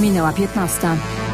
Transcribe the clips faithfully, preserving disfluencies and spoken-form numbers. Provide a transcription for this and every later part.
Minęła piętnasta.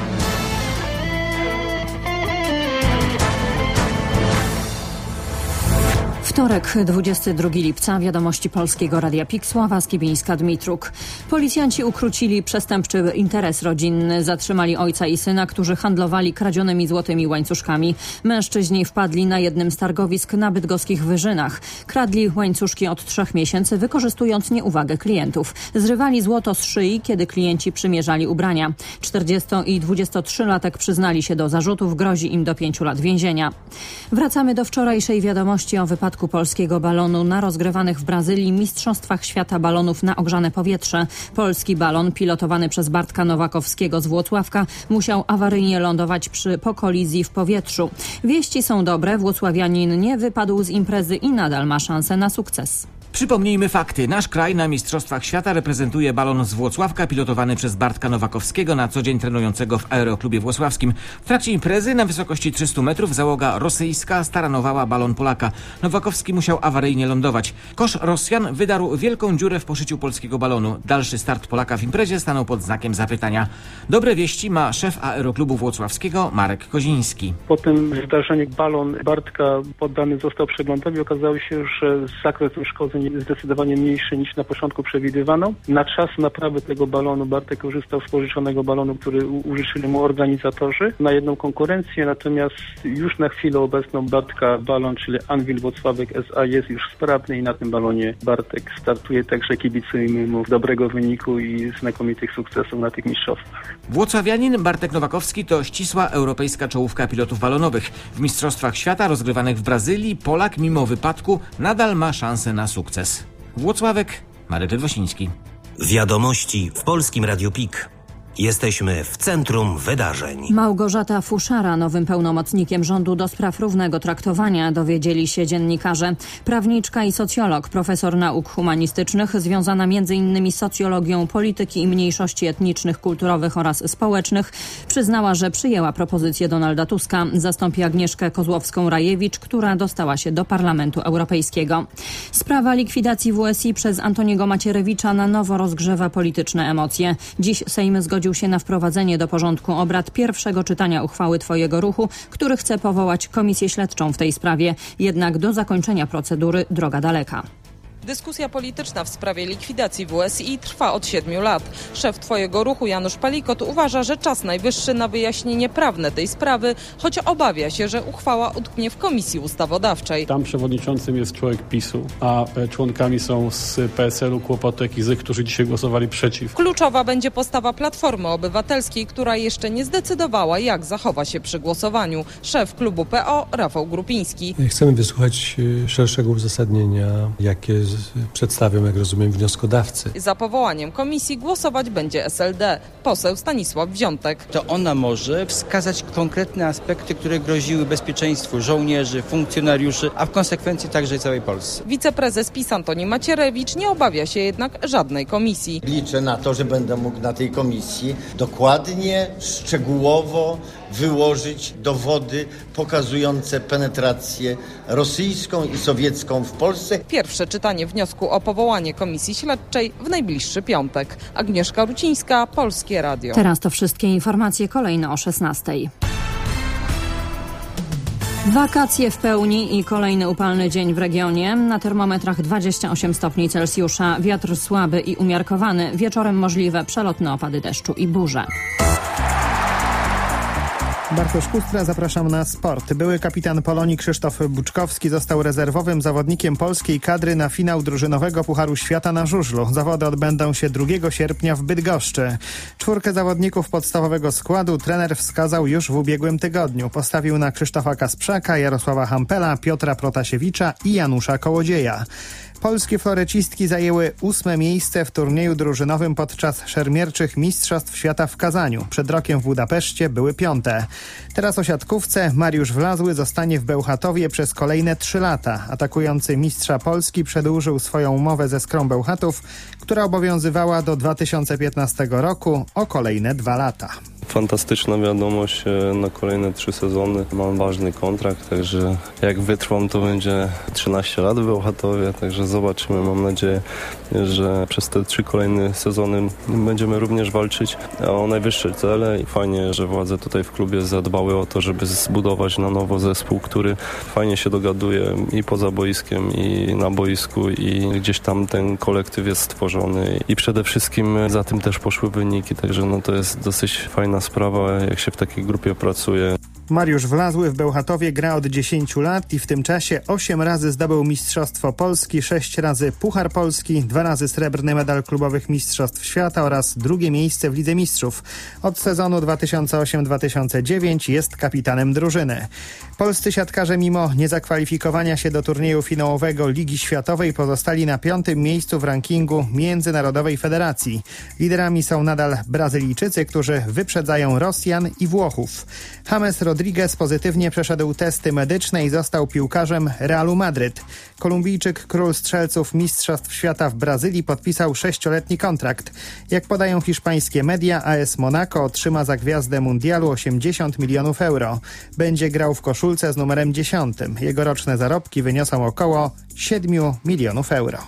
Wtorek, dwudziestego drugiego lipca, wiadomości Polskiego Radia P I K, Sława Skibińska-Dmitruk. Policjanci ukrócili przestępczy interes rodzinny. Zatrzymali ojca i syna, którzy handlowali kradzionymi złotymi łańcuszkami. Mężczyźni wpadli na jednym z targowisk na bydgoskich Wyżynach. Kradli łańcuszki od trzech miesięcy, wykorzystując nieuwagę klientów. Zrywali złoto z szyi, kiedy klienci przymierzali ubrania. czterdziesto- i dwudziestotrzylatek przyznali się do zarzutów, grozi im do pięciu lat więzienia. Wracamy do wczorajszej wiadomości o wypadku polskiego balonu na rozgrywanych w Brazylii Mistrzostwach Świata balonów na ogrzane powietrze. Polski balon pilotowany przez Bartka Nowakowskiego z Włocławka musiał awaryjnie lądować przy po kolizji w powietrzu. Wieści są dobre, włocławianin nie wypadł z imprezy i nadal ma szansę na sukces. Przypomnijmy fakty. Nasz kraj na Mistrzostwach Świata reprezentuje balon z Włocławka pilotowany przez Bartka Nowakowskiego, na co dzień trenującego w Aeroklubie Włocławskim. W trakcie imprezy na wysokości trzystu metrów załoga rosyjska staranowała balon Polaka. Nowakowski musiał awaryjnie lądować. Kosz Rosjan wydarł wielką dziurę w poszyciu polskiego balonu. Dalszy start Polaka w imprezie stanął pod znakiem zapytania. Dobre wieści ma szef Aeroklubu Włocławskiego Marek Koziński. Po tym zdarzeniu balon Bartka poddany został przeglądowi. Okazało się, że zakres uszkodzeń jest zdecydowanie mniejszy niż na początku przewidywano. Na czas naprawy tego balonu Bartek korzystał z pożyczonego balonu, który użyczyli mu organizatorzy na jedną konkurencję, natomiast już na chwilę obecną Bartka balon, czyli Anwil Włocławek S A jest już sprawny i na tym balonie Bartek startuje, także kibicujmy mu dobrego wyniku i znakomitych sukcesów na tych mistrzostwach. Włocławianin Bartek Nowakowski to ścisła europejska czołówka pilotów balonowych. W Mistrzostwach Świata rozgrywanych w Brazylii Polak mimo wypadku nadal ma szansę na sukces. Włocławek, Marek Wosiński. Wiadomości w Polskim Radiu P I K. Jesteśmy w centrum wydarzeń. Małgorzata Fuszara, nowym pełnomocnikiem rządu do spraw równego traktowania, dowiedzieli się dziennikarze. Prawniczka i socjolog, profesor nauk humanistycznych, związana m.in. z socjologią polityki i mniejszości etnicznych, kulturowych oraz społecznych, przyznała, że przyjęła propozycję Donalda Tuska. Zastąpi Agnieszkę Kozłowską-Rajewicz, która dostała się do Parlamentu Europejskiego. Sprawa likwidacji W S I przez Antoniego Macierewicza na nowo rozgrzewa polityczne emocje. Dziś Sejm zgodził się na wprowadzenie do porządku obrad pierwszego czytania uchwały Twojego Ruchu, który chce powołać komisję śledczą w tej sprawie. Jednak do zakończenia procedury droga daleka. Dyskusja polityczna w sprawie likwidacji W S I trwa od siedmiu lat. Szef Twojego Ruchu Janusz Palikot uważa, że czas najwyższy na wyjaśnienie prawne tej sprawy, choć obawia się, że uchwała utknie w Komisji Ustawodawczej. Tam przewodniczącym jest człowiek PiSu, a członkami są z P S L u Kłopotek i Zyk, którzy dzisiaj głosowali przeciw. Kluczowa będzie postawa Platformy Obywatelskiej, która jeszcze nie zdecydowała, jak zachowa się przy głosowaniu. Szef klubu P O Rafał Grupiński. Chcemy wysłuchać szerszego uzasadnienia, jakie przedstawią, jak rozumiem, wnioskodawcy. Za powołaniem komisji głosować będzie S L D. Poseł Stanisław Wziątek. To ona może wskazać konkretne aspekty, które groziły bezpieczeństwu żołnierzy, funkcjonariuszy, a w konsekwencji także całej Polsce. Wiceprezes PiS Antoni Macierewicz nie obawia się jednak żadnej komisji. Liczę na to, że będę mógł na tej komisji dokładnie, szczegółowo wyłożyć dowody pokazujące penetrację rosyjską i sowiecką w Polsce. Pierwsze czytanie wniosku o powołanie komisji śledczej w najbliższy piątek. Agnieszka Rucińska, Polskie Radio. Teraz to wszystkie informacje, kolejne o szesnastej. Wakacje w pełni i kolejny upalny dzień w regionie. Na termometrach dwadzieścia osiem stopni Celsjusza. Wiatr słaby i umiarkowany. Wieczorem możliwe przelotne opady deszczu i burze. Bartosz Kustra, zapraszam na sport. Były kapitan Polonii Krzysztof Buczkowski został rezerwowym zawodnikiem polskiej kadry na finał drużynowego Pucharu Świata na żużlu. Zawody odbędą się drugiego sierpnia w Bydgoszczy. Czwórkę zawodników podstawowego składu trener wskazał już w ubiegłym tygodniu. Postawił na Krzysztofa Kasprzaka, Jarosława Hampela, Piotra Protasiewicza i Janusza Kołodzieja. Polskie florecistki zajęły ósme miejsce w turnieju drużynowym podczas szermierczych Mistrzostw Świata w Kazaniu. Przed rokiem w Budapeszcie były piąte. Teraz o siatkówce Mariusz Wlazły zostanie w Bełchatowie przez kolejne trzy lata. Atakujący mistrza Polski przedłużył swoją umowę ze Skrą Bełchatów, która obowiązywała do dwa tysiące piętnastego roku, o kolejne dwa lata. Fantastyczna wiadomość na kolejne trzy sezony. Mam ważny kontrakt, także jak wytrwam, to będzie trzynaście lat w Bełchatowie, także zobaczymy. Mam nadzieję, że przez te trzy kolejne sezony będziemy również walczyć o najwyższe cele i fajnie, że władze tutaj w klubie zadbały o to, żeby zbudować na nowo zespół, który fajnie się dogaduje i poza boiskiem, i na boisku, i gdzieś tam ten kolektyw jest stworzony i przede wszystkim za tym też poszły wyniki, także no to jest dosyć fajna sprawa, jak się w takiej grupie pracuje. Mariusz Wlazły w Bełchatowie gra od dziesięciu lat i w tym czasie osiem razy zdobył Mistrzostwo Polski, sześć razy Puchar Polski, dwa razy srebrny medal klubowych Mistrzostw Świata oraz drugie miejsce w Lidze Mistrzów. Od sezonu dwa tysiące osiem dwa tysiące dziewięć jest kapitanem drużyny. Polscy siatkarze mimo niezakwalifikowania się do turnieju finałowego Ligi Światowej pozostali na piątym miejscu w rankingu Międzynarodowej Federacji. Liderami są nadal Brazylijczycy, którzy wyprzedzają Rosjan i Włochów. James Rodriguez pozytywnie przeszedł testy medyczne i został piłkarzem Realu Madryt. Kolumbijczyk, król strzelców Mistrzostw Świata w Brazylii, podpisał sześcioletni kontrakt. Jak podają hiszpańskie media, A S Monaco otrzyma za gwiazdę mundialu osiemdziesiąt milionów euro. Będzie grał w koszulce z numerem dziesiątym. Jego roczne zarobki wyniosą około siedem milionów euro.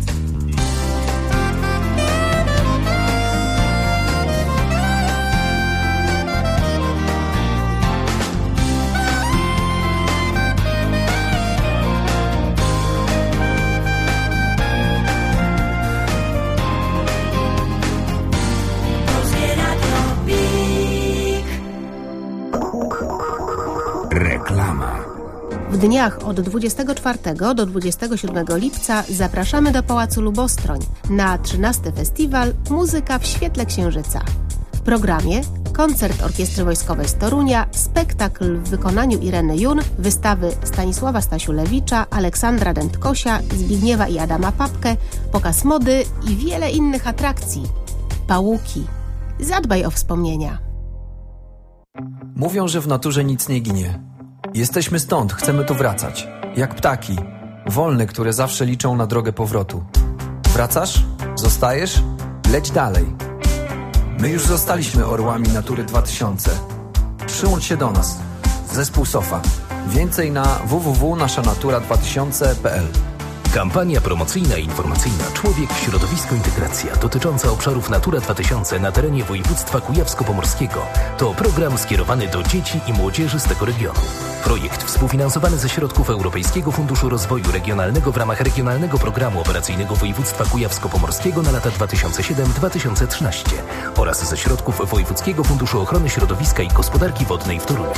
Reklama. W dniach od dwudziestego czwartego do dwudziestego siódmego lipca zapraszamy do Pałacu Lubostroń na trzynasty Festiwal Muzyka w świetle księżyca. W programie koncert Orkiestry Wojskowej z Torunia, spektakl w wykonaniu Ireny Jun, wystawy Stanisława Stasiulewicza, Aleksandra Dętkosia, Zbigniewa i Adama Papkę, pokaz mody i wiele innych atrakcji. Pałuki. Zadbaj o wspomnienia. Mówią, że w naturze nic nie ginie. Jesteśmy stąd, chcemy tu wracać. Jak ptaki. Wolne, które zawsze liczą na drogę powrotu. Wracasz? Zostajesz? Leć dalej. My już zostaliśmy orłami Natury dwa tysiące. Przyłącz się do nas. Zespół Sofa. Więcej na w w w kropka nasza natura dwa tysiące kropka p l. Kampania promocyjna i informacyjna Człowiek, środowisko, integracja dotycząca obszarów Natura dwa tysiące na terenie województwa kujawsko-pomorskiego to program skierowany do dzieci i młodzieży z tego regionu. Projekt współfinansowany ze środków Europejskiego Funduszu Rozwoju Regionalnego w ramach Regionalnego Programu Operacyjnego Województwa Kujawsko-Pomorskiego na lata dwa tysiące siódmy do dwa tysiące trzynastego oraz ze środków Wojewódzkiego Funduszu Ochrony Środowiska i Gospodarki Wodnej w Toruniu.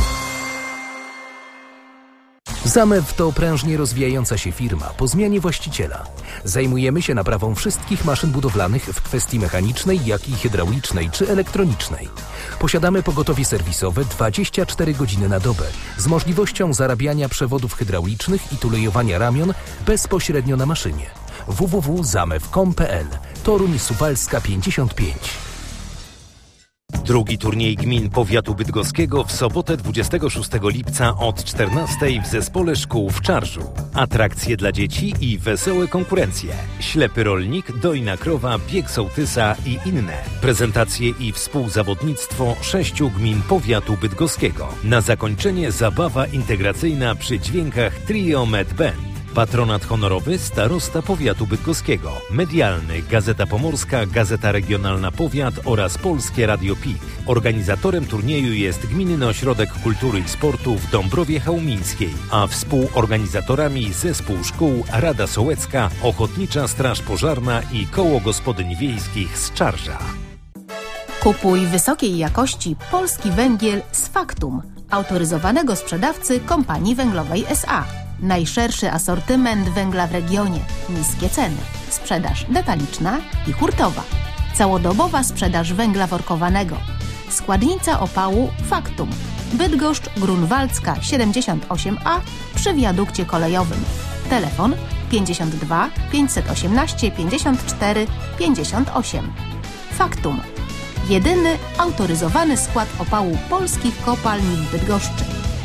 Zamew to prężnie rozwijająca się firma po zmianie właściciela. Zajmujemy się naprawą wszystkich maszyn budowlanych w kwestii mechanicznej, jak i hydraulicznej czy elektronicznej. Posiadamy pogotowie serwisowe dwadzieścia cztery godziny na dobę z możliwością zarabiania przewodów hydraulicznych i tulejowania ramion bezpośrednio na maszynie. w w w kropka zamew kropka com kropka p l. Toruń Suwalska pięćdziesiąt pięć. Drugi turniej gmin powiatu bydgoskiego w sobotę dwudziestego szóstego lipca od czternastej w zespole szkół w Czarżu. Atrakcje dla dzieci i wesołe konkurencje. Ślepy rolnik, dojna krowa, bieg sołtysa i inne. Prezentacje i współzawodnictwo sześciu gmin powiatu bydgoskiego. Na zakończenie zabawa integracyjna przy dźwiękach Trio Med Band. Patronat honorowy starosta powiatu bydgoskiego. Medialny Gazeta Pomorska, Gazeta Regionalna Powiat oraz Polskie Radio P I K. Organizatorem turnieju jest Gminny Ośrodek Kultury i Sportu w Dąbrowie Chełmińskiej, a współorganizatorami Zespół Szkół, Rada Sołecka, Ochotnicza Straż Pożarna i Koło Gospodyń Wiejskich z Czarża. Kupuj wysokiej jakości polski węgiel z Faktum, autoryzowanego sprzedawcy Kompanii Węglowej S A. Najszerszy asortyment węgla w regionie, niskie ceny, sprzedaż detaliczna i hurtowa, całodobowa sprzedaż węgla workowanego, składnica opału Faktum, Bydgoszcz Grunwaldzka siedemdziesiąt osiem A przy wiadukcie kolejowym. Telefon pięćdziesiąt dwa pięćset osiemnaście pięćdziesiąt cztery pięćdziesiąt osiem. Faktum. Jedyny autoryzowany skład opału polskich kopalni w Bydgoszczy.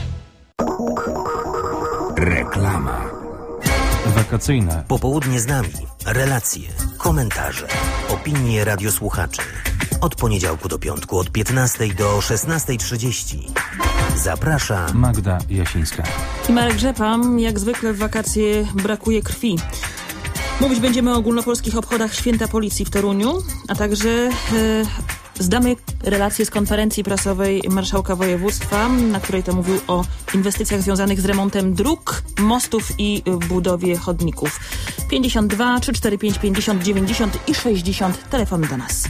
Reklama. Wakacyjne. Popołudnie z nami. Relacje, komentarze, opinie radiosłuchaczy. Od poniedziałku do piątku od piętnastej do szesnastej trzydzieści. Zaprasza Magda Jasińska. I Marek Rzepa. Jak zwykle w wakacje brakuje krwi. Mówić będziemy o ogólnopolskich obchodach Święta Policji w Toruniu, a także e, zdamy relację z konferencji prasowej marszałka województwa, na której to mówił o inwestycjach związanych z remontem dróg, mostów i budowie chodników. pięćdziesiąt dwa trzysta czterdzieści pięć pięćdziesiąt dziewięćdziesiąt i sześćdziesiąt, telefony do nas.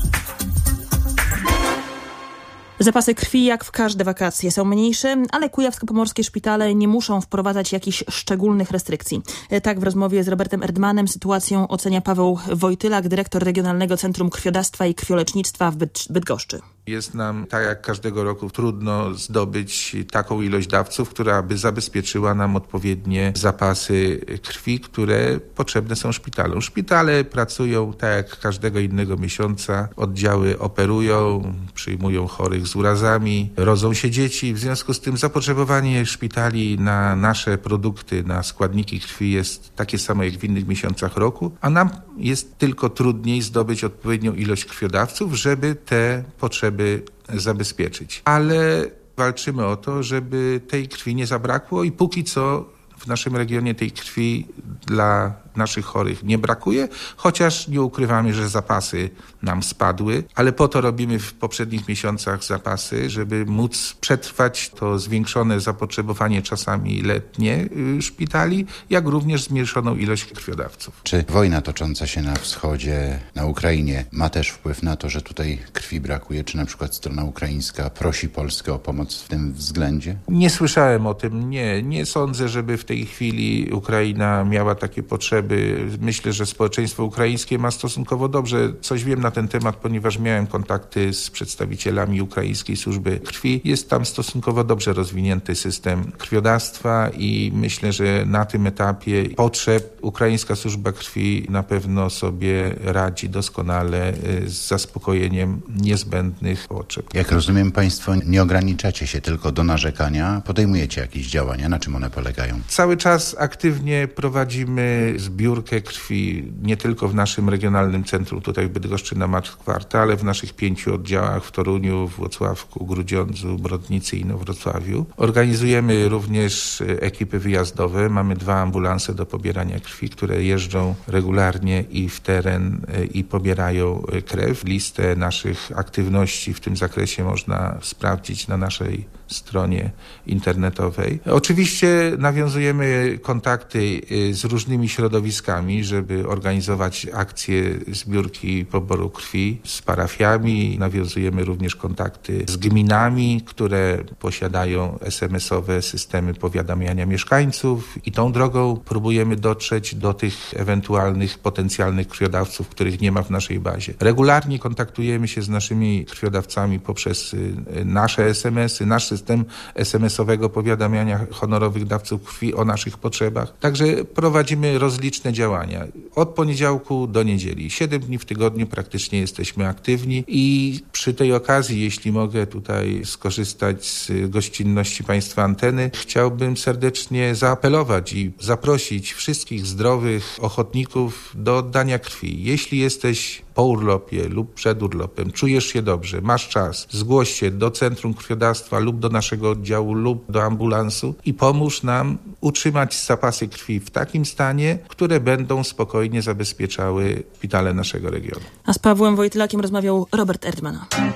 Zapasy krwi jak w każde wakacje są mniejsze, ale kujawsko-pomorskie szpitale nie muszą wprowadzać jakichś szczególnych restrykcji. Tak w rozmowie z Robertem Erdmanem sytuację ocenia Paweł Wojtylak, dyrektor Regionalnego Centrum Krwiodawstwa i Krwiolecznictwa w Byd- Bydgoszczy. Jest nam, tak jak każdego roku, trudno zdobyć taką ilość dawców, która by zabezpieczyła nam odpowiednie zapasy krwi, które potrzebne są szpitalom. Szpitale pracują tak jak każdego innego miesiąca. Oddziały operują, przyjmują chorych z urazami, rodzą się dzieci. W związku z tym zapotrzebowanie szpitali na nasze produkty, na składniki krwi jest takie samo jak w innych miesiącach roku, a nam jest tylko trudniej zdobyć odpowiednią ilość krwiodawców, żeby te potrzeby zabezpieczyć. Ale walczymy o to, żeby tej krwi nie zabrakło i póki co w naszym regionie tej krwi dla naszych chorych nie brakuje, chociaż nie ukrywamy, że zapasy nam spadły, ale po to robimy w poprzednich miesiącach zapasy, żeby móc przetrwać to zwiększone zapotrzebowanie czasami letnie szpitali, jak również zmniejszoną ilość krwiodawców. Czy wojna tocząca się na wschodzie, na Ukrainie ma też wpływ na to, że tutaj krwi brakuje? Czy na przykład strona ukraińska prosi Polskę o pomoc w tym względzie? Nie słyszałem o tym, nie. Nie sądzę, żeby w tej chwili Ukraina miała takie potrzeby. Myślę, że społeczeństwo ukraińskie ma stosunkowo dobrze. Coś wiem na ten temat, ponieważ miałem kontakty z przedstawicielami ukraińskiej służby krwi. Jest tam stosunkowo dobrze rozwinięty system krwiodawstwa i myślę, że na tym etapie potrzeb ukraińska służba krwi na pewno sobie radzi doskonale z zaspokojeniem niezbędnych potrzeb. Jak rozumiem, państwo nie ograniczacie się tylko do narzekania, podejmujecie jakieś działania. Na czym one polegają? Cały czas aktywnie prowadzimy zbiórkę krwi nie tylko w naszym regionalnym centrum tutaj w Bydgoszczy na Markwarta, ale w naszych pięciu oddziałach w Toruniu, Włocławku, Grudziądzu, Brodnicy i Inowrocławiu. Organizujemy również ekipy wyjazdowe. Mamy dwa ambulanse do pobierania krwi, które jeżdżą regularnie i w teren i pobierają krew. Listę naszych aktywności w tym zakresie można sprawdzić na naszej stronie internetowej. Oczywiście nawiązujemy kontakty z różnymi środowiskami, żeby organizować akcje zbiórki poboru krwi z parafiami. Nawiązujemy również kontakty z gminami, które posiadają es em esowe systemy powiadamiania mieszkańców i tą drogą próbujemy dotrzeć do tych ewentualnych potencjalnych krwiodawców, których nie ma w naszej bazie. Regularnie kontaktujemy się z naszymi krwiodawcami poprzez nasze es em esy, nasz system es em esowego powiadamiania honorowych dawców krwi o naszych potrzebach. Także prowadzimy rozliczne działania. Od poniedziałku do niedzieli. Siedem dni w tygodniu praktycznie jesteśmy aktywni i przy tej okazji, jeśli mogę tutaj skorzystać z gościnności Państwa anteny, chciałbym serdecznie zaapelować i zaprosić wszystkich zdrowych ochotników do oddania krwi. Jeśli jesteś po urlopie lub przed urlopem, czujesz się dobrze, masz czas, zgłoś się do Centrum Krwiodawstwa lub do naszego oddziału lub do ambulansu i pomóż nam utrzymać zapasy krwi w takim stanie, które będą spokojnie zabezpieczały szpitale naszego regionu. A z Pawłem Wojtylakiem rozmawiał Robert Erdman.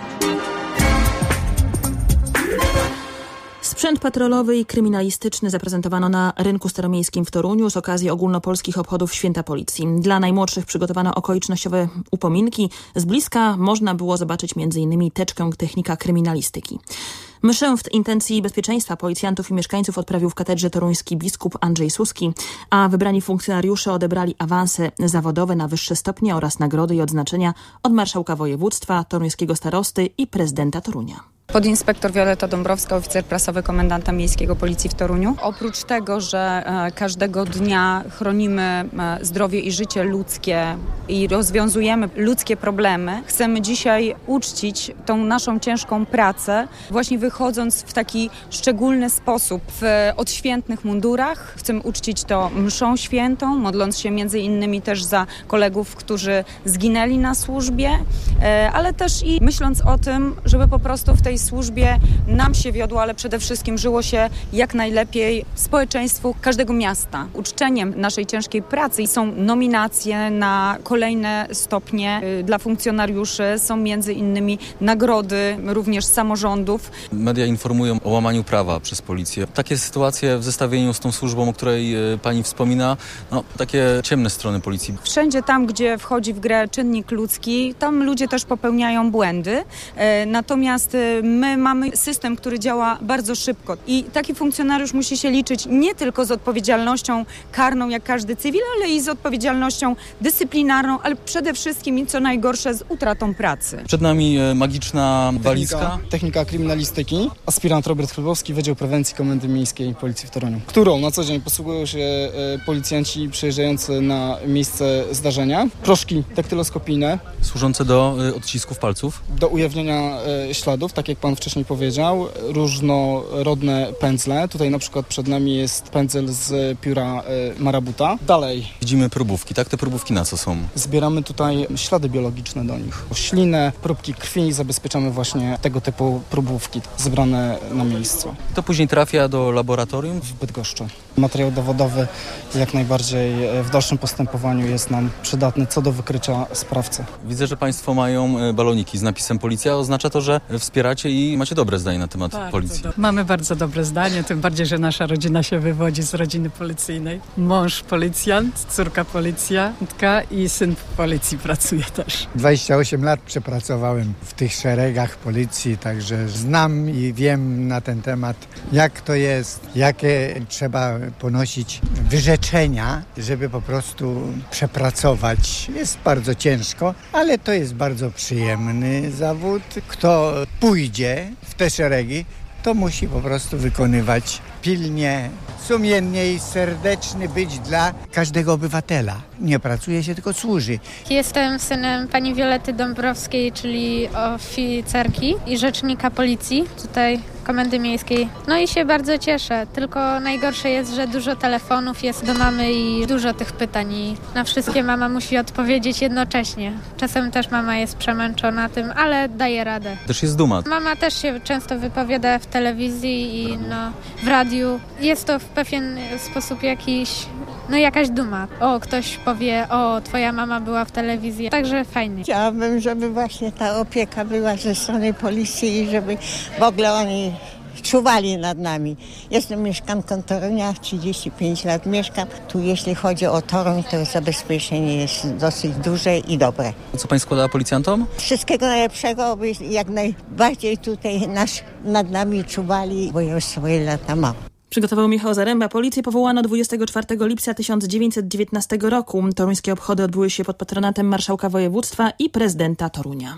Sprzęt patrolowy i kryminalistyczny zaprezentowano na rynku staromiejskim w Toruniu z okazji ogólnopolskich obchodów Święta Policji. Dla najmłodszych przygotowano okolicznościowe upominki. Z bliska można było zobaczyć między innymi teczkę technika kryminalistyki. Mszę w intencji bezpieczeństwa policjantów i mieszkańców odprawił w katedrze toruński biskup Andrzej Suski, a wybrani funkcjonariusze odebrali awanse zawodowe na wyższe stopnie oraz nagrody i odznaczenia od marszałka województwa, toruńskiego starosty i prezydenta Torunia. Podinspektor Wioleta Dąbrowska, oficer prasowy komendanta miejskiego Policji w Toruniu. Oprócz tego, że e, każdego dnia chronimy e, zdrowie i życie ludzkie i rozwiązujemy ludzkie problemy, chcemy dzisiaj uczcić tą naszą ciężką pracę, właśnie wychodząc w taki szczególny sposób w odświętnych mundurach. Chcemy uczcić to mszą świętą, modląc się między innymi też za kolegów, którzy zginęli na służbie, e, ale też i myśląc o tym, żeby po prostu w tej służbie nam się wiodło, ale przede wszystkim żyło się jak najlepiej społeczeństwu każdego miasta. Uczczeniem naszej ciężkiej pracy są nominacje na kolejne stopnie dla funkcjonariuszy, są między innymi nagrody również samorządów. Media informują o łamaniu prawa przez policję. Takie sytuacje w zestawieniu z tą służbą, o której pani wspomina, no takie ciemne strony policji. Wszędzie tam, gdzie wchodzi w grę czynnik ludzki, tam ludzie też popełniają błędy. Natomiast my mamy system, który działa bardzo szybko i taki funkcjonariusz musi się liczyć nie tylko z odpowiedzialnością karną jak każdy cywil, ale i z odpowiedzialnością dyscyplinarną, ale przede wszystkim i co najgorsze z utratą pracy. Przed nami magiczna walizka. Technika, technika kryminalistyki. Aspirant Robert Chlebowski, Wydział Prewencji Komendy Miejskiej Policji w Toruniu, którą na co dzień posługują się policjanci przyjeżdżający na miejsce zdarzenia. Proszki daktyloskopijne. Służące do odcisków palców. Do ujawnienia śladów, tak jak pan wcześniej powiedział. Różnorodne pędzle. Tutaj na przykład przed nami jest pędzel z pióra marabuta. Dalej. Widzimy próbówki, tak? Te próbówki na co są? Zbieramy tutaj ślady biologiczne do nich. Ślinę, próbki krwi, zabezpieczamy właśnie tego typu próbówki zebrane na miejscu. To później trafia do laboratorium? W Bydgoszczy. Materiał dowodowy jak najbardziej w dalszym postępowaniu jest nam przydatny co do wykrycia sprawcy. Widzę, że państwo mają baloniki z napisem policja. Oznacza to, że wspieracie i macie dobre zdanie na temat bardzo policji. Do... Mamy bardzo dobre zdanie, tym bardziej, że nasza rodzina się wywodzi z rodziny policyjnej. Mąż policjant, córka policjantka i syn w policji pracuje też. dwadzieścia osiem lat przepracowałem w tych szeregach policji, także znam i wiem na ten temat, jak to jest, jakie trzeba ponosić wyrzeczenia, żeby po prostu przepracować. Jest bardzo ciężko, ale to jest bardzo przyjemny zawód. Kto pójdzie w te szeregi, to musi po prostu wykonywać pilnie, sumiennie i serdeczny być dla każdego obywatela. Nie pracuje się, tylko służy. Jestem synem pani Wiolety Dąbrowskiej, czyli oficerki i rzecznika policji tutaj Komendy Miejskiej. No i się bardzo cieszę, tylko najgorsze jest, że dużo telefonów jest do mamy i dużo tych pytań i na wszystkie mama musi odpowiedzieć jednocześnie. Czasem też mama jest przemęczona tym, ale daje radę. Też jest duma. Mama też się często wypowiada w telewizji i no, w radiu. Jest to w pewien sposób jakiś, no jakaś duma. O, ktoś powie, o, twoja mama była w telewizji. Także fajnie. Chciałabym, żeby właśnie ta opieka była ze strony policji i żeby w ogóle oni czuwali nad nami. Jestem mieszkanką Torunia, trzydzieści pięć lat mieszkam. Tu jeśli chodzi o Toruń, to zabezpieczenie jest dosyć duże i dobre. Co pani składa policjantom? Wszystkiego najlepszego, aby jak najbardziej tutaj nasz, nad nami czuwali, bo ja już swoje lata mam. Przygotował Michał Zaręba. Policję powołano dwudziestego czwartego lipca tysiąc dziewięćset dziewiętnastego roku. Toruńskie obchody odbyły się pod patronatem marszałka województwa i prezydenta Torunia.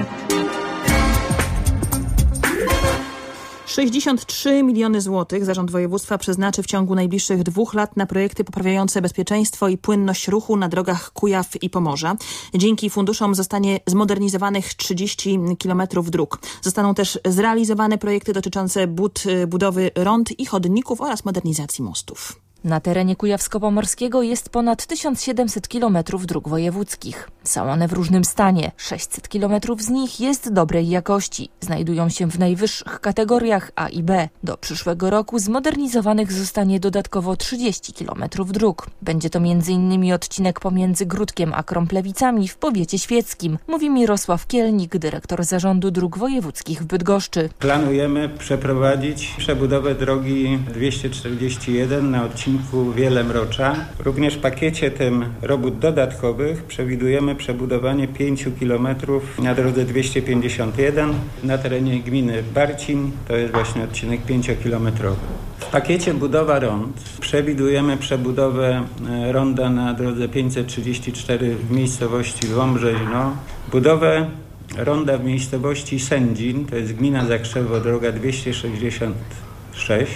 sześćdziesiąt trzy miliony złotych zarząd województwa przeznaczy w ciągu najbliższych dwóch lat na projekty poprawiające bezpieczeństwo i płynność ruchu na drogach Kujaw i Pomorza. Dzięki funduszom zostanie zmodernizowanych trzydzieści kilometrów dróg. Zostaną też zrealizowane projekty dotyczące bud, budowy rond i chodników oraz modernizacji mostów. Na terenie Kujawsko-Pomorskiego jest ponad tysiąc siedemset kilometrów dróg wojewódzkich. Są one w różnym stanie. sześćset kilometrów z nich jest dobrej jakości. Znajdują się w najwyższych kategoriach A i B. Do przyszłego roku zmodernizowanych zostanie dodatkowo trzydzieści kilometrów dróg. Będzie to między innymi odcinek pomiędzy Gródkiem a Krąplewicami w powiecie świeckim, mówi Mirosław Kielnik, dyrektor Zarządu Dróg Wojewódzkich w Bydgoszczy. Planujemy przeprowadzić przebudowę drogi dwieście czterdzieści jeden na odcinku Wiele-Mrocza. Również w pakiecie tym robót dodatkowych przewidujemy przebudowanie pięciu kilometrów na drodze dwieście pięćdziesiąt jeden na terenie gminy Barcin. To jest właśnie odcinek pięciokilometrowy. W pakiecie budowa rond przewidujemy przebudowę ronda na drodze pięćset trzydzieści cztery w miejscowości Wąbrzeźno. Budowę ronda w miejscowości Sędzin, to jest gmina Zakrzewo, droga dwieście sześćdziesiąt sześć.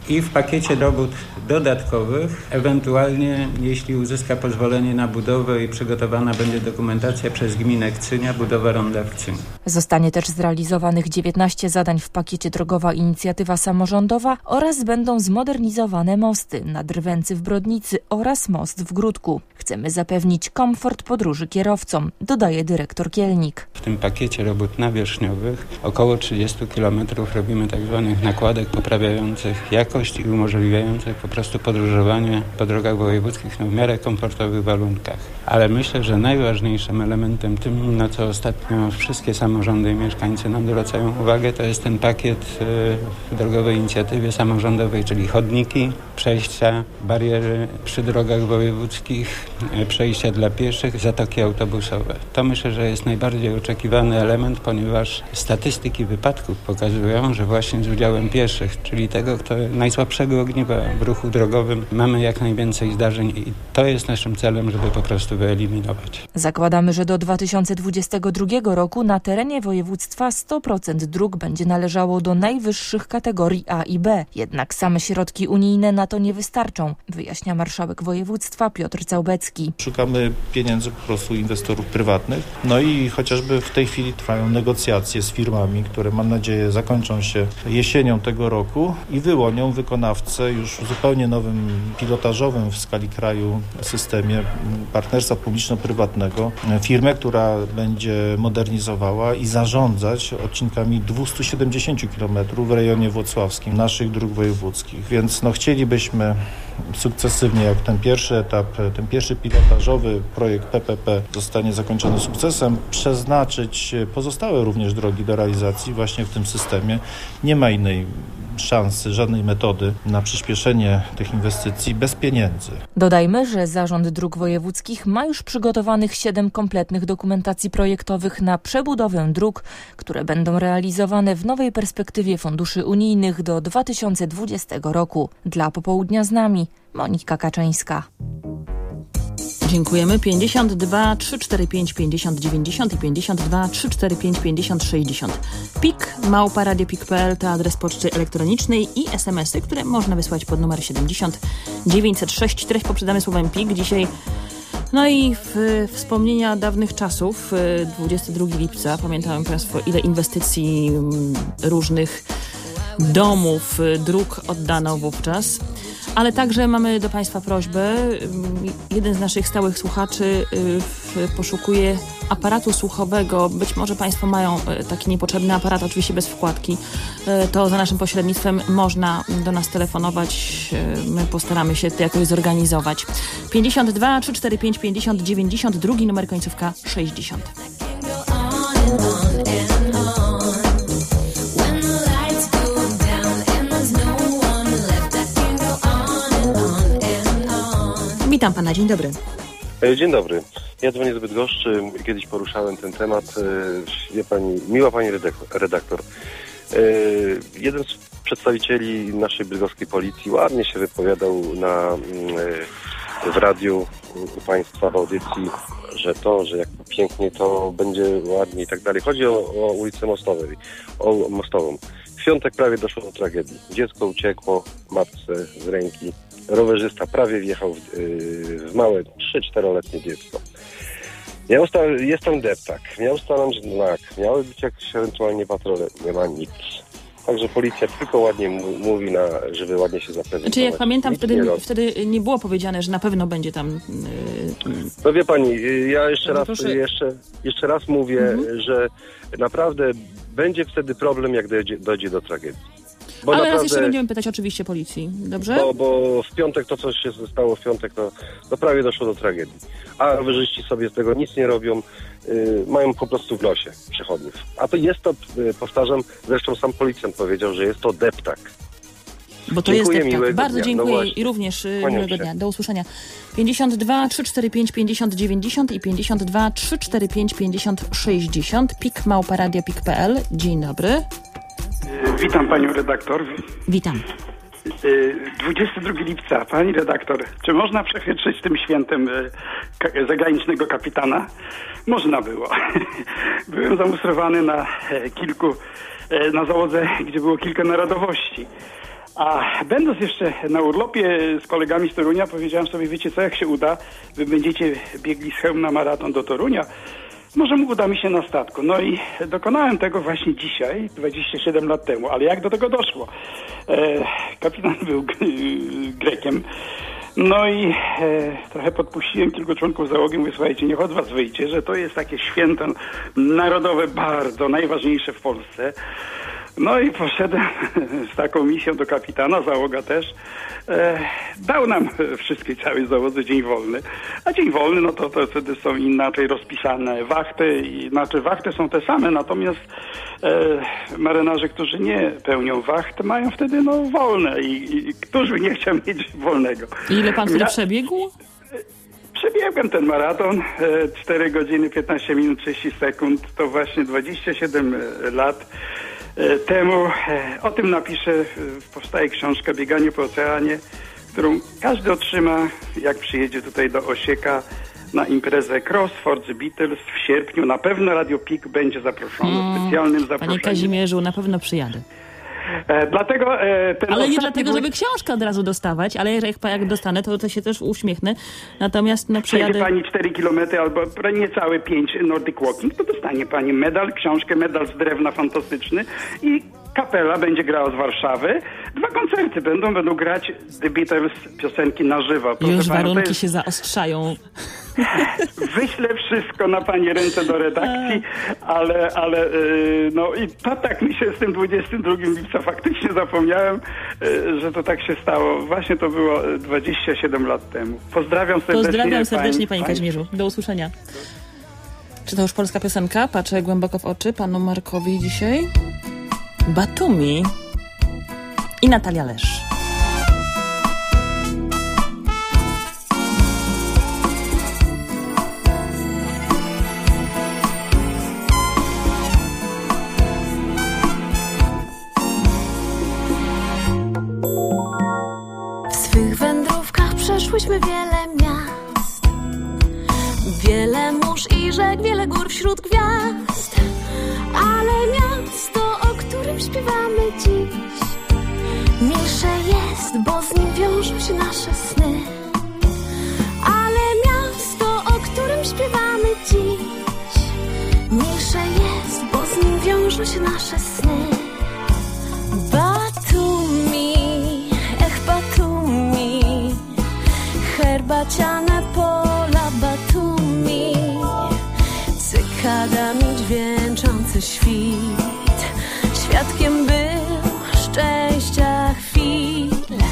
i w pakiecie robót dodatkowych, ewentualnie jeśli uzyska pozwolenie na budowę i przygotowana będzie dokumentacja przez gminę Kcynia, budowa ronda w Kcyniu. Zostanie też zrealizowanych dziewiętnaście zadań w pakiecie Drogowa Inicjatywa Samorządowa oraz będą zmodernizowane mosty na Drwęcy w Brodnicy oraz most w Gródku. Chcemy zapewnić komfort podróży kierowcom, dodaje dyrektor Kielnik. W tym pakiecie robót nawierzchniowych około trzydzieści kilometrów robimy tak zwanych nakładek poprawiających jakość i umożliwiających po prostu podróżowanie po drogach wojewódzkich no, w miarę komfortowych warunkach. Ale myślę, że najważniejszym elementem tym, na co ostatnio wszystkie samorządy i mieszkańcy nam zwracają uwagę, to jest ten pakiet y, w Drogowej Inicjatywie Samorządowej, czyli chodniki, przejścia, bariery przy drogach wojewódzkich, y, przejścia dla pieszych, zatoki autobusowe. To myślę, że jest najbardziej oczekiwany element, ponieważ statystyki wypadków pokazują, że właśnie z udziałem pieszych, czyli tego, kto najsłabszego ogniwa w ruchu drogowym, mamy jak najwięcej zdarzeń i to jest naszym celem, żeby po prostu wyeliminować. Zakładamy, że do dwa tysiące dwudziestego drugiego roku na terenie województwa sto procent dróg będzie należało do najwyższych kategorii A i B. Jednak same środki unijne na to nie wystarczą, wyjaśnia marszałek województwa Piotr Całbecki. Szukamy pieniędzy po prostu inwestorów prywatnych. No i chociażby w tej chwili trwają negocjacje z firmami, które mam nadzieję zakończą się jesienią tego roku i wyłonią wykonawcę już w zupełnie nowym, pilotażowym w skali kraju systemie partnerstwa publiczno-prywatnego. Firmę, która będzie modernizowała i zarządzać odcinkami dwieście siedemdziesiąt kilometrów w rejonie włocławskim naszych dróg wojewódzkich. Więc no, chcielibyśmy sukcesywnie, jak ten pierwszy etap, ten pierwszy pilotażowy projekt P P P zostanie zakończony sukcesem, przeznaczyć pozostałe również drogi do realizacji właśnie w tym systemie. Nie ma innej szansy, żadnej metody na przyspieszenie tych inwestycji bez pieniędzy. Dodajmy, że Zarząd Dróg Wojewódzkich ma już przygotowanych siedem kompletnych dokumentacji projektowych na przebudowę dróg, które będą realizowane w nowej perspektywie funduszy unijnych do dwa tysiące dwudziestego roku. Dla Popołudnia z nami Monika Kaczyńska. Dziękujemy. pięćdziesiąt dwa trzysta czterdzieści pięć pięćdziesiąt dziewięćdziesiąt i pięćdziesiąt dwa trzysta czterdzieści pięć pięćdziesiąt sześćdziesiąt. Pik, małpa radiopik kropka p l to adres poczty elektronicznej i es em esy, które można wysłać pod numer siedemdziesiąt dziewięćset sześć. Treść poprzedamy słowem pik. Dzisiaj no i w wspomnienia dawnych czasów, dwudziestego drugiego lipca, pamiętają Państwo, ile inwestycji różnych domów, dróg oddano wówczas. Ale także mamy do Państwa prośbę. Jeden z naszych stałych słuchaczy poszukuje aparatu słuchowego. Być może Państwo mają taki niepotrzebny aparat, oczywiście bez wkładki. To za naszym pośrednictwem można do nas telefonować. My postaramy się to jakoś zorganizować. pięćdziesiąt dwa trzysta czterdzieści pięć pięćdziesiąt dziewięćdziesiąt, drugi numer końcówka sześćdziesiąt. Witam Pana, dzień dobry. Dzień dobry. Ja dzwonię z Bydgoszczy. Kiedyś poruszałem ten temat. Wie pani, miła pani redaktor. Jeden z przedstawicieli naszej bydgoskiej policji ładnie się wypowiadał na, w radiu u państwa w audycji, że to, że jak pięknie to będzie ładnie i tak dalej. Chodzi o, o ulicę Mostowej, o Mostową. W piątek prawie doszło do tragedii. Dziecko uciekło matce z ręki. Rowerzysta prawie wjechał w, yy, w małe trzy-czteroletnie dziecko. Miał sta- jest tam deptak, miał stanąć znak, miały być jakieś ewentualnie patrole, nie ma nic. Także policja tylko ładnie m- mówi, na, żeby ładnie się zaprezentować. Znaczy jak pamiętam, wtedy nie, wtedy nie było powiedziane, że na pewno będzie tam... Yy... No wie pani, ja jeszcze raz, jeszcze, jeszcze raz mówię, mhm. że naprawdę będzie wtedy problem, jak dojdzie, dojdzie do tragedii. Bo Ale naprawdę, raz jeszcze będziemy pytać oczywiście policji, dobrze? Bo, bo w piątek to, co się stało w piątek, to, to prawie doszło do tragedii. A rowerzyści sobie z tego nic nie robią, yy, mają po prostu w losie przechodniów. A to jest to, yy, powtarzam, zresztą sam policjant powiedział, że jest to deptak. Bo to dziękuję, jest deptak. Bardzo dnia. dziękuję no i również Kłaniam miłego się. dnia. Do usłyszenia. pięćdziesiąt dwa trzysta czterdzieści pięć pięćdziesiąt dziewięćdziesiąt i pięćdziesiąt dwa trzysta czterdzieści pięć pięćdziesiąt sześćdziesiąt. Pik małpa radiopik kropka p l. Dzień dobry. Witam panią redaktor. Witam. dwudziestego drugiego lipca. Pani redaktor, czy można przechwytrzyć tym świętem zagranicznego kapitana? Można było. Byłem zamustrowany na kilku, na załodze, gdzie było kilka narodowości. A będąc jeszcze na urlopie z kolegami z Torunia, powiedziałem sobie, wiecie co, jak się uda, wy będziecie biegli z Chełmna maraton do Torunia, może uda mi się na statku. No i dokonałem tego właśnie dzisiaj, dwadzieścia siedem lat temu. Ale jak do tego doszło? E, kapitan był g- Grekiem. No i e, trochę podpuściłem kilku członków załogi, mówię, słuchajcie, niech od was wyjdzie, że to jest takie święto narodowe, bardzo najważniejsze w Polsce. No i poszedłem z taką misją do kapitana, załoga też. E, dał nam wszystkiej całej załodze dzień wolny. A dzień wolny, no to, to wtedy są inaczej rozpisane wachty. I, znaczy wachty są te same, natomiast e, marynarze, którzy nie pełnią wacht, mają wtedy no wolne. I, i któż by nie chciał mieć wolnego. I ile pan wtedy ja, przebiegł? Przebiegłem ten maraton, cztery godziny, piętnaście minut, trzydzieści sekund. To właśnie dwadzieścia siedem lat temu. O tym napiszę, powstaje książka Bieganie po oceanie, którą każdy otrzyma, jak przyjedzie tutaj do Osieka na imprezę Crossfords Beatles w sierpniu. Na pewno Radio Pik będzie zaproszony, hmm, specjalnym zaproszeniem. Panie Kazimierzu, na pewno przyjadę. E, dlatego e, ten Ale nie dlatego, był... żeby książkę od razu dostawać, ale jak, jak dostanę, to, to się też uśmiechnę. Natomiast no, przyjadę... Przejdzie pani cztery kilometry albo niecałe pięć Nordic Walking, to dostanie pani medal, książkę, medal z drewna fantastyczny i kapela będzie grała z Warszawy. Dwa koncerty będą, będą grać The Beatles piosenki na żywo. Proszę Już pana, warunki jest... się zaostrzają. Wyślę wszystko na pani ręce do redakcji, ale, ale yy, no i to tak mi się z tym dwudziestego drugiego lipca faktycznie zapomniałem, yy, że to tak się stało. Właśnie to było dwadzieścia siedem lat temu. Pozdrawiam serdecznie. Pozdrawiam serdecznie, pani, panie Kazimierzu. Do usłyszenia. Czy to już polska piosenka? Patrzę głęboko w oczy panu Markowi dzisiaj. Batumi i Natalia Lesz. W swych wędrówkach przeszłyśmy wiele miast, wiele mórz i rzek, wiele gór wśród gwiazd, ale miasto, o którym śpiewamy dziś, milsze jest, bo z nim wiążą się nasze sny. Ale miasto, o którym śpiewamy dziś, milsze jest, bo z nim wiążą się nasze sny. Batumi, ech Batumi, herbaciane pola Batumi, cykadami dźwięczący świt, świadkiem był szczęścia chwil.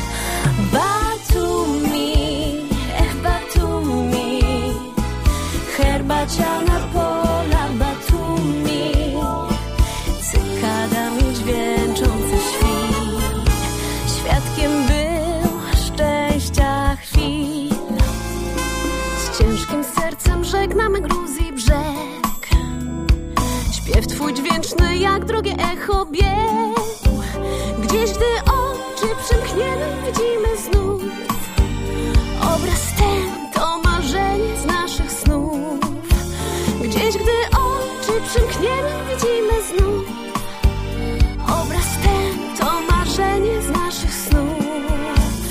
Batumi, ech Batumi, herbaciana pola Batumi, cykadami dźwięczący świt, świadkiem był szczęścia chwil. Z ciężkim sercem żegnamy Gruzji brzeg, śpiew twój dźwięczny jak drogie echo biegł, gdzieś gdy oczy przymkniemy widzimy znów obraz ten, to marzenie z naszych snów. Gdzieś gdy oczy przymkniemy widzimy znów obraz ten, to marzenie z naszych snów.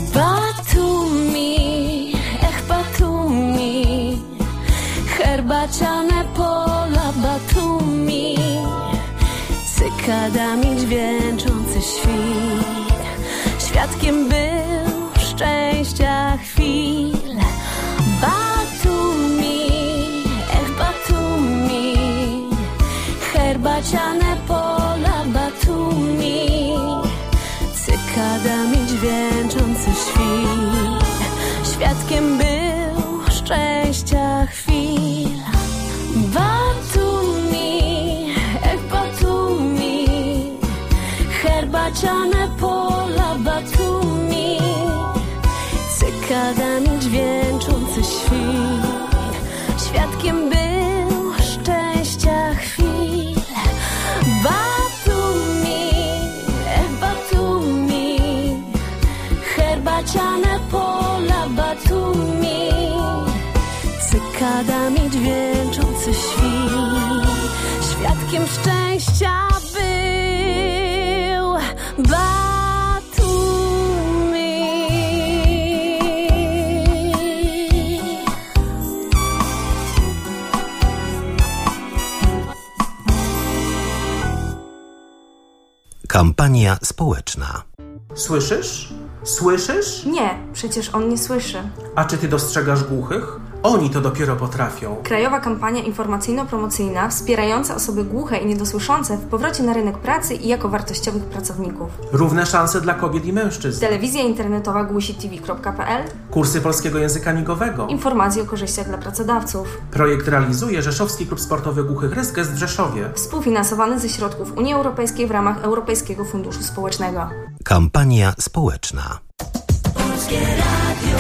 Batumi, ech Batumi, herbaciane pola Batumi, cykadami dźwięczący świt, świadkiem był szczęścia chwil. Batumi, ech Batumi, herbaciane pola Batumi, cykadami dźwięczący świt, świadkiem był szczęścia chwil. Batumi, ech Batumi, herbaciane pola Batumi, cykadami dźwięczący świt, świadkiem był szczęścia chwil. Batumi, ech Batumi, herbaciane pola Batumi, cykadami dźwięczący świt, świadkiem szczęścia był Batumi. Kampania społeczna. Słyszysz? Słyszysz? Nie, przecież on nie słyszy. A czy ty dostrzegasz głuchych? Oni to dopiero potrafią. Krajowa kampania informacyjno-promocyjna wspierająca osoby głuche i niedosłyszące w powrocie na rynek pracy i jako wartościowych pracowników. Równe szanse dla kobiet i mężczyzn. Telewizja internetowa głusi t v kropka p l. Kursy polskiego języka migowego. Informacje o korzyściach dla pracodawców. Projekt realizuje Rzeszowski Klub Sportowy Głuchych Rysges w Rzeszowie. Współfinansowany ze środków Unii Europejskiej w ramach Europejskiego Funduszu Społecznego. Kampania społeczna. Polskie Radio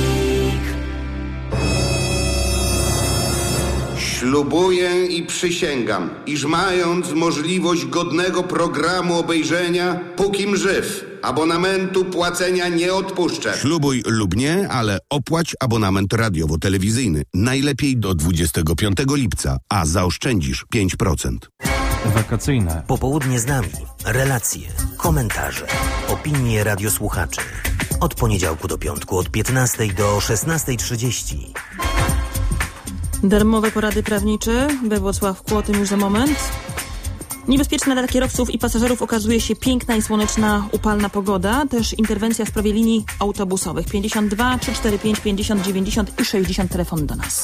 Ślubuję i przysięgam, iż mając możliwość godnego programu obejrzenia, pókim żyw, abonamentu płacenia nie odpuszczę. Ślubuj lub nie, ale opłać abonament radiowo-telewizyjny. Najlepiej do dwudziestego piątego lipca, a zaoszczędzisz pięć procent. Wakacyjne. Popołudnie z nami. Relacje, komentarze, opinie radiosłuchaczy. Od poniedziałku do piątku od piętnastej do szesnastej trzydzieści. Darmowe porady prawnicze we Włocławku, o tym już za moment. Niebezpieczna dla kierowców i pasażerów okazuje się piękna i słoneczna, upalna pogoda. Też interwencja w sprawie linii autobusowych. pięćdziesiąt dwa trzysta czterdzieści pięć pięćdziesiąt dziewięćdziesiąt i sześćdziesiąt telefon do nas.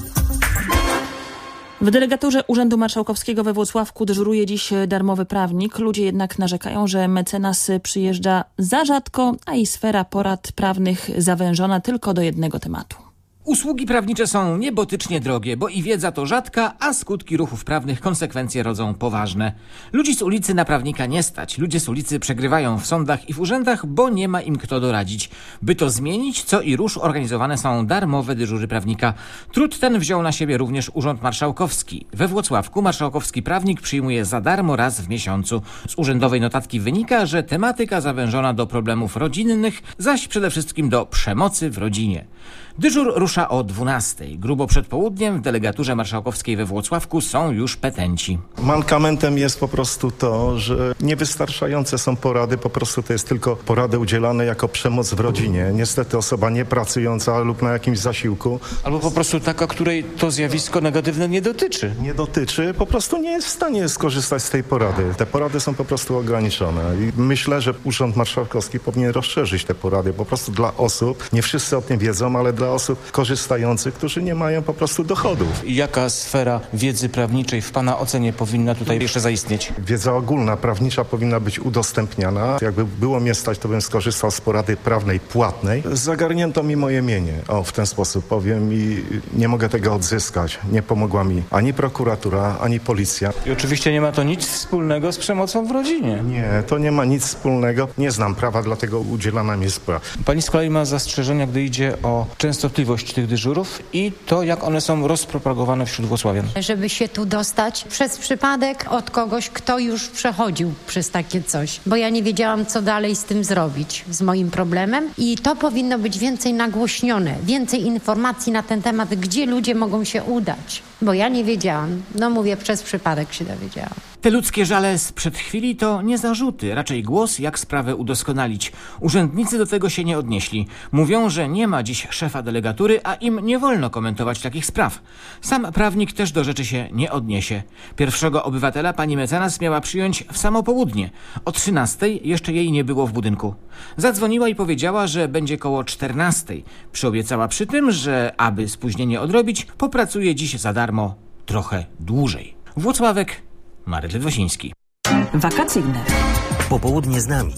W delegaturze Urzędu Marszałkowskiego we Włocławku dyżuruje dziś darmowy prawnik. Ludzie jednak narzekają, że mecenas przyjeżdża za rzadko, a i sfera porad prawnych zawężona tylko do jednego tematu. Usługi prawnicze są niebotycznie drogie, bo i wiedza to rzadka, a skutki ruchów prawnych konsekwencje rodzą poważne. Ludzi z ulicy na prawnika nie stać. Ludzie z ulicy przegrywają w sądach i w urzędach, bo nie ma im kto doradzić. By to zmienić, co i rusz organizowane są darmowe dyżury prawnika. Trud ten wziął na siebie również Urząd Marszałkowski. We Włocławku marszałkowski prawnik przyjmuje za darmo raz w miesiącu. Z urzędowej notatki wynika, że tematyka zawężona do problemów rodzinnych, zaś przede wszystkim do przemocy w rodzinie. Dyżur rusza o dwunastej. Grubo przed południem w delegaturze marszałkowskiej we Włocławku są już petenci. Mankamentem jest po prostu to, że niewystarczające są porady, po prostu to jest tylko porady udzielane jako przemoc w rodzinie. Niestety osoba niepracująca lub na jakimś zasiłku. Albo po prostu taka, której to zjawisko negatywne nie dotyczy. Nie dotyczy, po prostu nie jest w stanie skorzystać z tej porady. Te porady są po prostu ograniczone i myślę, że Urząd Marszałkowski powinien rozszerzyć te porady po prostu dla osób, nie wszyscy o tym wiedzą, ale dla osób korzystających, którzy nie mają po prostu dochodów. Jaka sfera wiedzy prawniczej w Pana ocenie powinna tutaj jeszcze zaistnieć? Wiedza ogólna, prawnicza powinna być udostępniana. Jakby było mnie stać, to bym skorzystał z porady prawnej płatnej. Zagarnięto mi moje mienie, o w ten sposób powiem, i nie mogę tego odzyskać. Nie pomogła mi ani prokuratura, ani policja. I oczywiście nie ma to nic wspólnego z przemocą w rodzinie. Nie, to nie ma nic wspólnego. Nie znam prawa, dlatego udzielana mi jest praw. Pani z kolei ma zastrzeżenia, gdy idzie o częstotliwość tych dyżurów i to, jak one są rozpropagowane wśród włocławian. Żeby się tu dostać przez przypadek od kogoś, kto już przechodził przez takie coś. Bo ja nie wiedziałam, co dalej z tym zrobić, z moim problemem, i to powinno być więcej nagłośnione, więcej informacji na ten temat, gdzie ludzie mogą się udać. Bo ja nie wiedziałam. No mówię, przez przypadek się dowiedziałam. Te ludzkie żale sprzed chwili to nie zarzuty, raczej głos, jak sprawę udoskonalić. Urzędnicy do tego się nie odnieśli. Mówią, że nie ma dziś szefa delegatury, a im nie wolno komentować takich spraw. Sam prawnik też do rzeczy się nie odniesie. Pierwszego obywatela pani mecenas miała przyjąć w samo południe. O trzynastej jeszcze jej nie było w budynku. Zadzwoniła i powiedziała, że będzie koło czternastej. Przyobiecała przy tym, że aby spóźnienie odrobić, popracuje dziś za darmo trochę dłużej. Włocławek, Marek Ledwosiński. Wakacyjne. Popołudnie z nami.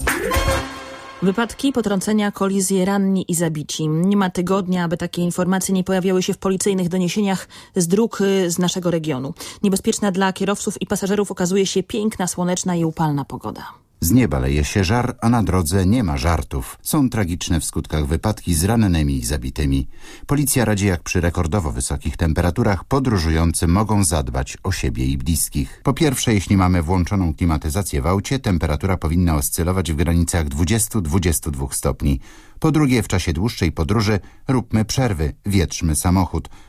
Wypadki, potrącenia, kolizje, ranni i zabici. Nie ma tygodnia, aby takie informacje nie pojawiały się w policyjnych doniesieniach z dróg z naszego regionu. Niebezpieczna dla kierowców i pasażerów okazuje się piękna, słoneczna i upalna pogoda. Z nieba leje się żar, a na drodze nie ma żartów. Są tragiczne w skutkach wypadki z rannymi i zabitymi. Policja radzi, jak przy rekordowo wysokich temperaturach podróżujący mogą zadbać o siebie i bliskich. Po pierwsze, jeśli mamy włączoną klimatyzację w aucie, temperatura powinna oscylować w granicach dwadzieścia do dwudziestu dwóch stopni. Po drugie, w czasie dłuższej podróży róbmy przerwy, wietrzmy samochód.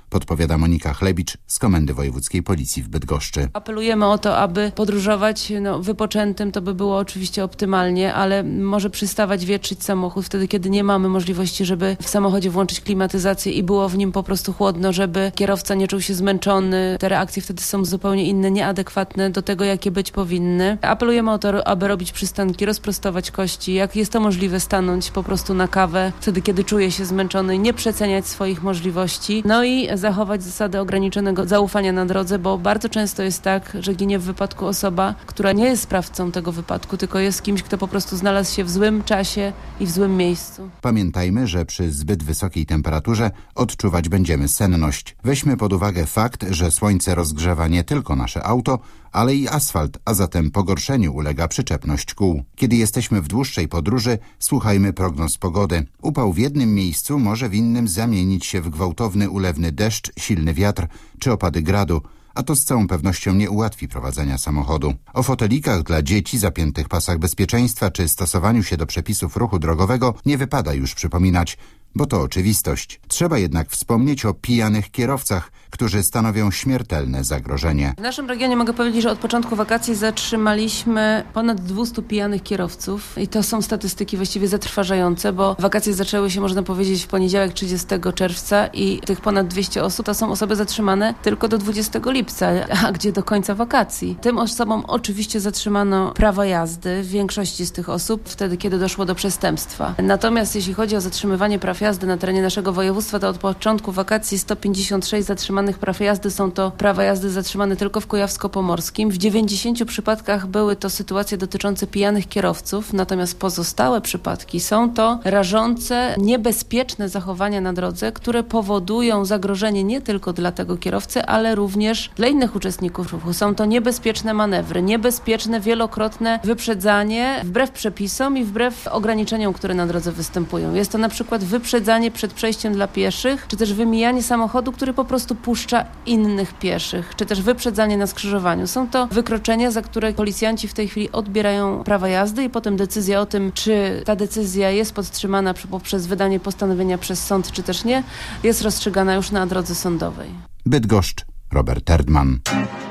podpowiada Monika Chlebicz z Komendy Wojewódzkiej Policji w Bydgoszczy. Apelujemy o to, aby podróżować no, wypoczętym, to by było oczywiście optymalnie, ale może przystawać wietrzyć samochód wtedy, kiedy nie mamy możliwości, żeby w samochodzie włączyć klimatyzację i było w nim po prostu chłodno, żeby kierowca nie czuł się zmęczony. Te reakcje wtedy są zupełnie inne, nieadekwatne do tego, jakie być powinny. Apelujemy o to, aby robić przystanki, rozprostować kości, jak jest to możliwe, stanąć po prostu na kawę wtedy, kiedy czuje się zmęczony, nie przeceniać swoich możliwości, no i zachować zasadę ograniczonego zaufania na drodze, bo bardzo często jest tak, że ginie w wypadku osoba, która nie jest sprawcą tego wypadku, tylko jest kimś, kto po prostu znalazł się w złym czasie i w złym miejscu. Pamiętajmy, że przy zbyt wysokiej temperaturze odczuwać będziemy senność. Weźmy pod uwagę fakt, że słońce rozgrzewa nie tylko nasze auto, ale i asfalt, a zatem pogorszeniu ulega przyczepność kół. Kiedy jesteśmy w dłuższej podróży, słuchajmy prognoz pogody. Upał w jednym miejscu może w innym zamienić się w gwałtowny, ulewny deszcz, silny wiatr czy opady gradu, a to z całą pewnością nie ułatwi prowadzenia samochodu. O fotelikach dla dzieci, zapiętych pasach bezpieczeństwa czy stosowaniu się do przepisów ruchu drogowego nie wypada już przypominać, bo to oczywistość. Trzeba jednak wspomnieć o pijanych kierowcach, którzy stanowią śmiertelne zagrożenie. W naszym regionie mogę powiedzieć, że od początku wakacji zatrzymaliśmy ponad dwieście pijanych kierowców i to są statystyki właściwie zatrważające, bo wakacje zaczęły się, można powiedzieć, w poniedziałek trzydziestego czerwca i tych ponad dwieście osób to są osoby zatrzymane tylko do dwudziestego lipca, a gdzie do końca wakacji. Tym osobom oczywiście zatrzymano prawa jazdy, w większości z tych osób wtedy, kiedy doszło do przestępstwa. Natomiast jeśli chodzi o zatrzymywanie praw jazdy na terenie naszego województwa, to od początku wakacji sto pięćdziesiąt sześć zatrzymanych praw jazdy są to prawa jazdy zatrzymane tylko w Kujawsko-Pomorskim. W dziewięćdziesięciu przypadkach były to sytuacje dotyczące pijanych kierowców, natomiast pozostałe przypadki są to rażące, niebezpieczne zachowania na drodze, które powodują zagrożenie nie tylko dla tego kierowcy, ale również dla innych uczestników ruchu. Są to niebezpieczne manewry, niebezpieczne wielokrotne wyprzedzanie wbrew przepisom i wbrew ograniczeniom, które na drodze występują. Jest to na przykład wyprzedzanie przed przejściem dla pieszych, czy też wymijanie samochodu, który po prostu puszcza innych pieszych, czy też wyprzedzanie na skrzyżowaniu. Są to wykroczenia, za które policjanci w tej chwili odbierają prawa jazdy i potem decyzja o tym, czy ta decyzja jest podtrzymana poprzez wydanie postanowienia przez sąd, czy też nie, jest rozstrzygana już na drodze sądowej. Bydgoszcz, Robert Erdman.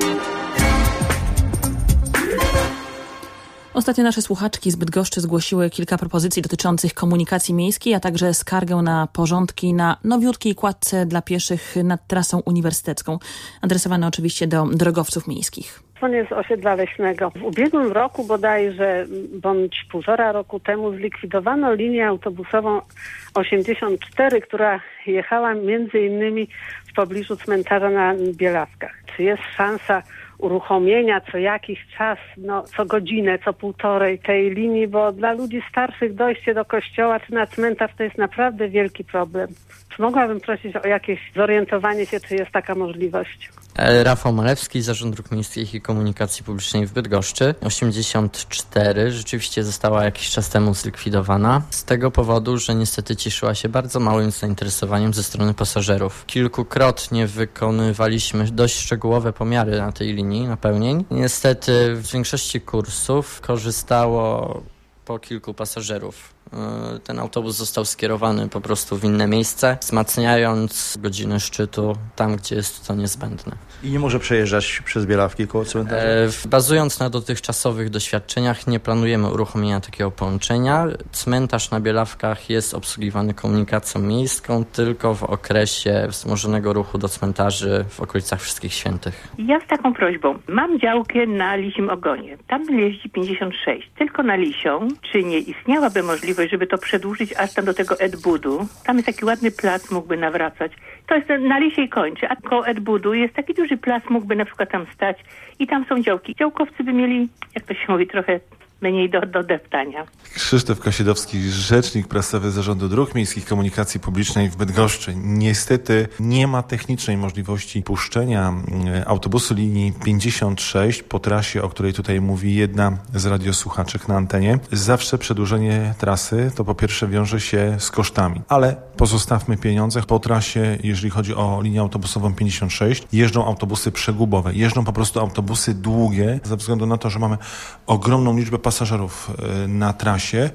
Ostatnio nasze słuchaczki z Bydgoszczy zgłosiły kilka propozycji dotyczących komunikacji miejskiej, a także skargę na porządki na nowiutkiej kładce dla pieszych nad trasą uniwersytecką. Adresowane oczywiście do drogowców miejskich. Dzwonię z osiedla leśnego. W ubiegłym roku bodajże, bądź półtora roku temu zlikwidowano linię autobusową osiemdziesiąt cztery, która jechała między innymi w pobliżu cmentarza na Bielaskach. Czy jest szansa uruchomienia co jakiś czas, no co godzinę, co półtorej tej linii, bo dla ludzi starszych dojście do kościoła czy na cmentarz to jest naprawdę wielki problem. Czy mogłabym prosić o jakieś zorientowanie się, czy jest taka możliwość? Rafał Malewski, Zarząd Dróg Miejskich i Komunikacji Publicznej w Bydgoszczy. osiemdziesiąt cztery rzeczywiście została jakiś czas temu zlikwidowana z tego powodu, że niestety cieszyła się bardzo małym zainteresowaniem ze strony pasażerów. Kilkukrotnie wykonywaliśmy dość szczegółowe pomiary na tej linii napełnień. Niestety w większości kursów korzystało po kilku pasażerów. Ten autobus został skierowany po prostu w inne miejsce, wzmacniając godzinę szczytu tam, gdzie jest to niezbędne. I nie może przejeżdżać przez Bielawki koło cmentarza? E, bazując na dotychczasowych doświadczeniach, nie planujemy uruchomienia takiego połączenia. Cmentarz na Bielawkach jest obsługiwany komunikacją miejską tylko w okresie wzmożonego ruchu do cmentarzy w okolicach Wszystkich Świętych. Ja z taką prośbą. Mam działkę na Lisim Ogonie. Tam jeździ pięćdziesiąt sześć. Tylko na Lisią. Czy nie istniałaby możliwość, żeby to przedłużyć aż tam do tego Ed-Budu? Tam jest taki ładny plac, mógłby nawracać. To jest na Lisiej kończy, a koło Ed-Budu jest taki duży plac, mógłby na przykład tam stać i tam są działki. Działkowcy by mieli, jak to się mówi, trochę mniej do, do deptania. Krzysztof Kasiedowski, rzecznik prasowy Zarządu Dróg Miejskich Komunikacji Publicznej w Bydgoszczy. Niestety nie ma technicznej możliwości puszczenia autobusu linii pięćdziesiąt sześć po trasie, o której tutaj mówi jedna z radiosłuchaczek na antenie. Zawsze przedłużenie trasy to po pierwsze wiąże się z kosztami, ale pozostawmy pieniądze. Po trasie, jeżeli chodzi o linię autobusową pięćdziesiąt sześć, jeżdżą autobusy przegubowe, jeżdżą po prostu autobusy długie, ze względu na to, że mamy ogromną liczbę pasażerów na trasie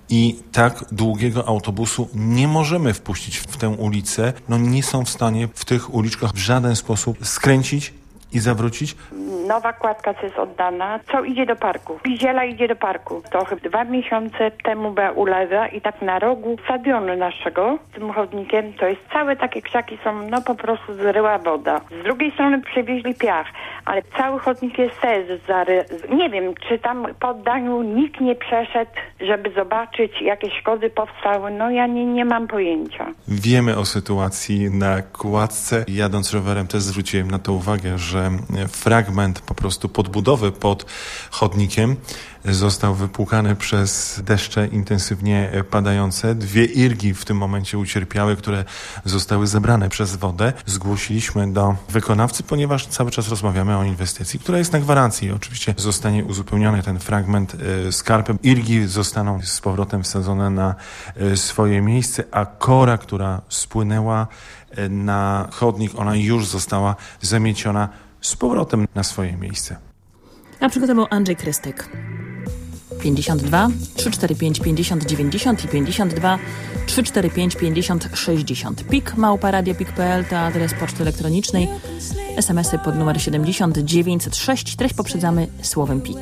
i tak długiego autobusu nie możemy wpuścić w tę ulicę. No nie są w stanie w tych uliczkach w żaden sposób skręcić i zawrócić. Nowa kładka, co jest oddana, co idzie do parku. Piziela idzie do parku. To chyba dwa miesiące temu była ulewa i tak na rogu stadionu naszego, tym chodnikiem, to jest całe takie krzaki są, no po prostu zryła woda. Z drugiej strony przywieźli piach, ale cały chodnik jest zary... Nie wiem, czy tam po oddaniu nikt nie przeszedł, żeby zobaczyć, jakie szkody powstały. No ja nie, nie mam pojęcia. Wiemy o sytuacji na kładce. Jadąc rowerem też zwróciłem na to uwagę, że fragment po prostu podbudowy pod chodnikiem został wypłukany przez deszcze intensywnie padające. Dwie irgi w tym momencie ucierpiały, które zostały zebrane przez wodę. Zgłosiliśmy do wykonawcy, ponieważ cały czas rozmawiamy o inwestycji, która jest na gwarancji. Oczywiście zostanie uzupełniony ten fragment skarpem. Irgi zostaną z powrotem wsadzone na swoje miejsce, a kora, która spłynęła na chodnik, ona już została zamieciona z powrotem na swoje miejsce. A przygotował Andrzej Krystek. pięćdziesiąt dwa trzysta czterdzieści pięć pięćdziesiąt dziewięćdziesiąt i pięćdziesiąt dwa trzysta czterdzieści pięć pięćdziesiąt sześćdziesiąt. Pik małpa radiopik kropka p l to adres poczty elektronicznej. es em esy pod numer siedemdziesiąt dziewięćset sześć. Treść poprzedzamy słowem pik.